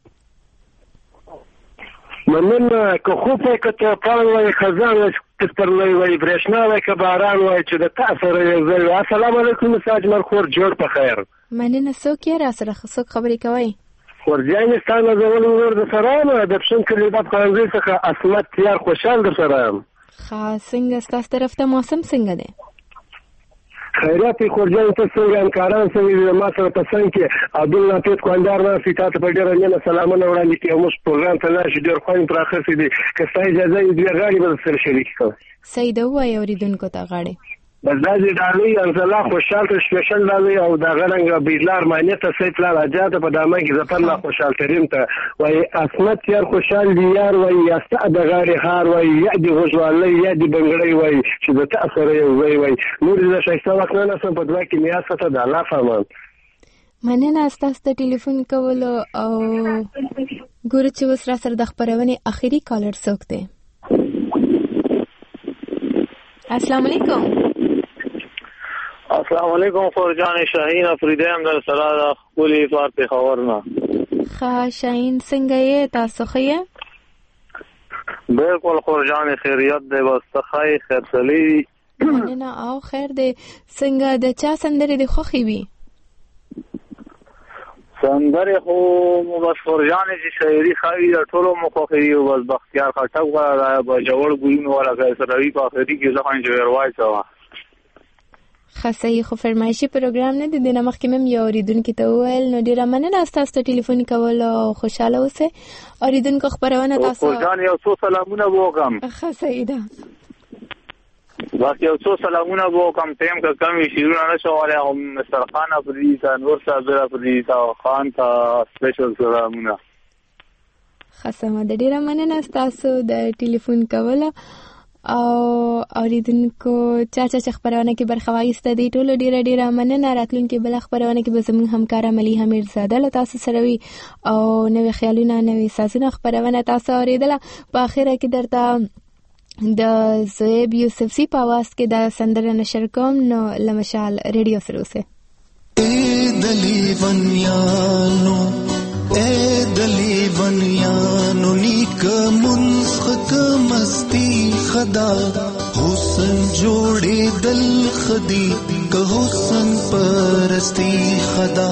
منن که خوب کته پاول وای خزان وای کترلای وای برښنا وای که باران وای چې د تاسو راځي السلام علیکم مساج مرخور جوړ په خیر مننه څوک یې را سره څوک خبرې کوي ورځای ستانه زول ور د سلام د پښن کلی د خانزي څخه اسمت تیار خوشحال در سره خاص څنګه ستاسو طرف ته موسم څنګه دی خیرات خورجان ته څنګه انکاران څنګه ما سره پسند کې عبد الله پیټ کوندار نه سیتات په ډیر نه سلامونه وړاندې کوي موږ پروګرام ته لاش ډیر خوين پر اخر سي دي که ستاسو اجازه دې غاړي به سره شریک کوم سیده وای اوریدونکو ته غاړي بس دا دې ډالۍ ان الله خوشحال ته سپیشل ډالۍ او دا غرنګ بیلار معنی ته سیت لا راځه په دامه کې زپن لا خوشحال تریم ته وای اسمت یار خوشحال دی یار وای یاسته د غاړي هار وای یا دې غوښواله یا دې بنګړی وای چې د تاثیر یو وای نور دې شایسته وخت نه سم په دوا کې میاسته ته د الله فرمان مننه تاسو ته ټلیفون کولو او ګورو چې وسره سره د خبرونه اخیری کالر څوک دی السلام علیکم السلام علیکم فرجان شاهین افریدی هم در سره خپل فار په خبرنا ښه شاهین څنګه یې تاسو ښه یې بالکل فرجان خیریت دی واستخای خیر سلی نه او خیر دی څنګه د چا سندره دی خوخي وي سندرې خو بس فرجانې چې شاعري ښایي د ټولو مو خوښوي او بس بختیار خټک غواړه به ژور ګلونه والا قیصروي په آخري کې زه خو انجویر وایس وه ښه صحیح خو فرمایشي پروګرام نه دی د نه مخکې مې یو اورېدونکي ته وویل نو ډېره مننه ستاسو ته ټلیفون کول او خوشحاله اوسئ اورېدونکو خپرونه تاسو فرجان یو څو سلامونه به وکړم ښه صحیح ده بس یو څو سلامونه به وکړم ټایم که کم وي شعرونه نه شم ولی خو مستر خان افریدي ته نور صابر افریدي ته خان ته سپیشل سلامونه ښه سمه ده ډېره مننه ستاسو د ټلیفون کوله او اوریدونکو چا چې خبرونه کې برخه واخیسته دي ټولو ډیره مننه راتلونکي بل خبرونه کې به زموږ همکار عملی حمید زاده له تاسو سره وي او نوې خیالونه نوې سازونه خبرونه تاسو اوریدله په اخره کې درته د زویب یوسفزي په आवाज کې د سندره نشر کوم نو لمشال ریډیو سره اوسه دلی ونیانو نیک منسخک مستی خدا حسن جوڑے دل خدی که حسن پرستی خدا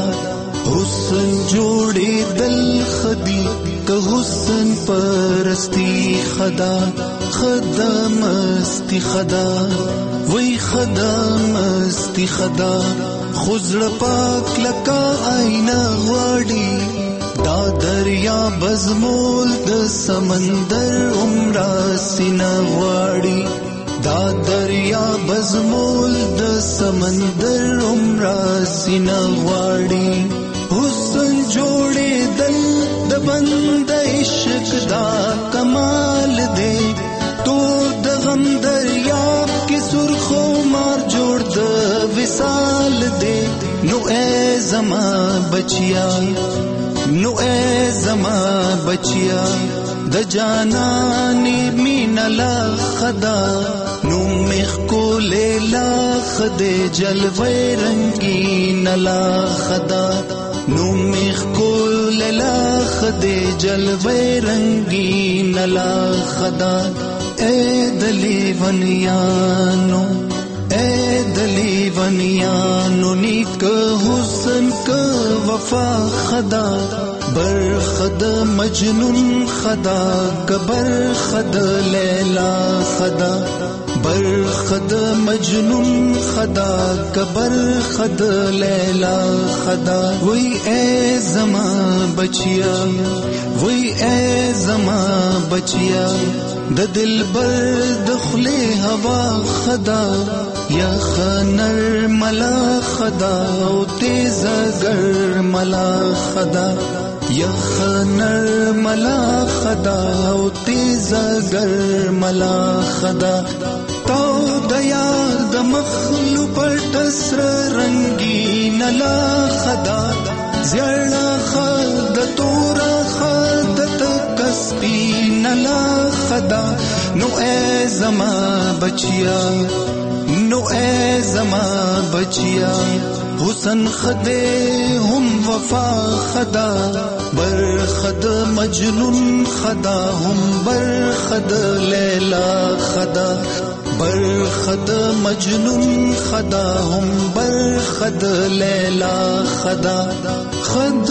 حسن جوڑے دل خدی که حسن پرستی خدا خدا مستی خدا وی خدا مستی خدا خزر پاک لکا آئینہ غواڑی دا دریا بزمول د سمندر عمرہ سینہ غواړي دا دریا بزمول د سمندر عمرہ سینہ غواړي حسن جوړې دل د بند عشق دا کمال دے تو د غم دریاب کې سرخو مار جوړ د وصال دے نو اے زما بچیا نو اے زما بچیا د جانانی مینا لا خدا نو مخ کو لیلا خدے جلوے رنگین لا خدا نو مخ کو لیلا خدے جلوے رنگین لا خدا اے دلی ونیانو اے دلی ونیانو نیک حسن کا وفا خدا برخد مجنون خدا کبر خد لیلا خدا برخد مجنون خدا کبر خد لیلا خدا وی اے زما بچیا وی اے زما بچیا د دل بر دخلے ہوا خدا یا خنر ملا خدا او تیز گر ملا خدا یا خنر ملا خدا او تیز گر ملا خدا تو دیا د مخلو پر تسر رنگی نلا خدا زیڑا خد تورا خد تکسپی نلا خدا نو اے زما بچیا نو اے زما بچیا حسن خدے ہم وفا خدا بر خد مجنون خدا ہم بر خد لیلا خدا بر خد مجنون خدا ہم بر خد لیلا خدا خد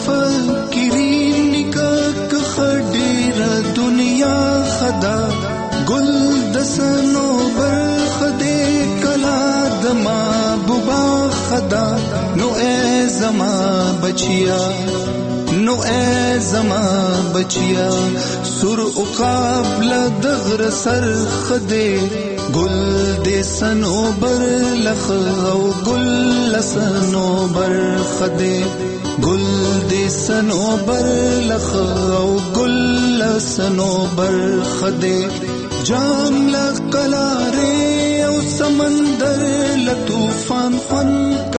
فکرین نکاک خدیر دنیا خدا گل دسنو بر خدے کلا دما ببا خدا نو اے زما بچیا نو اے زما بچیا سر اقابل دغر سر خدے گل دے سنو بر لخ او گل لسنو بر خدے گل دے سنو بر لخ او گل لسنو بر خدے جام لقلارے او سمندر لطوفان فن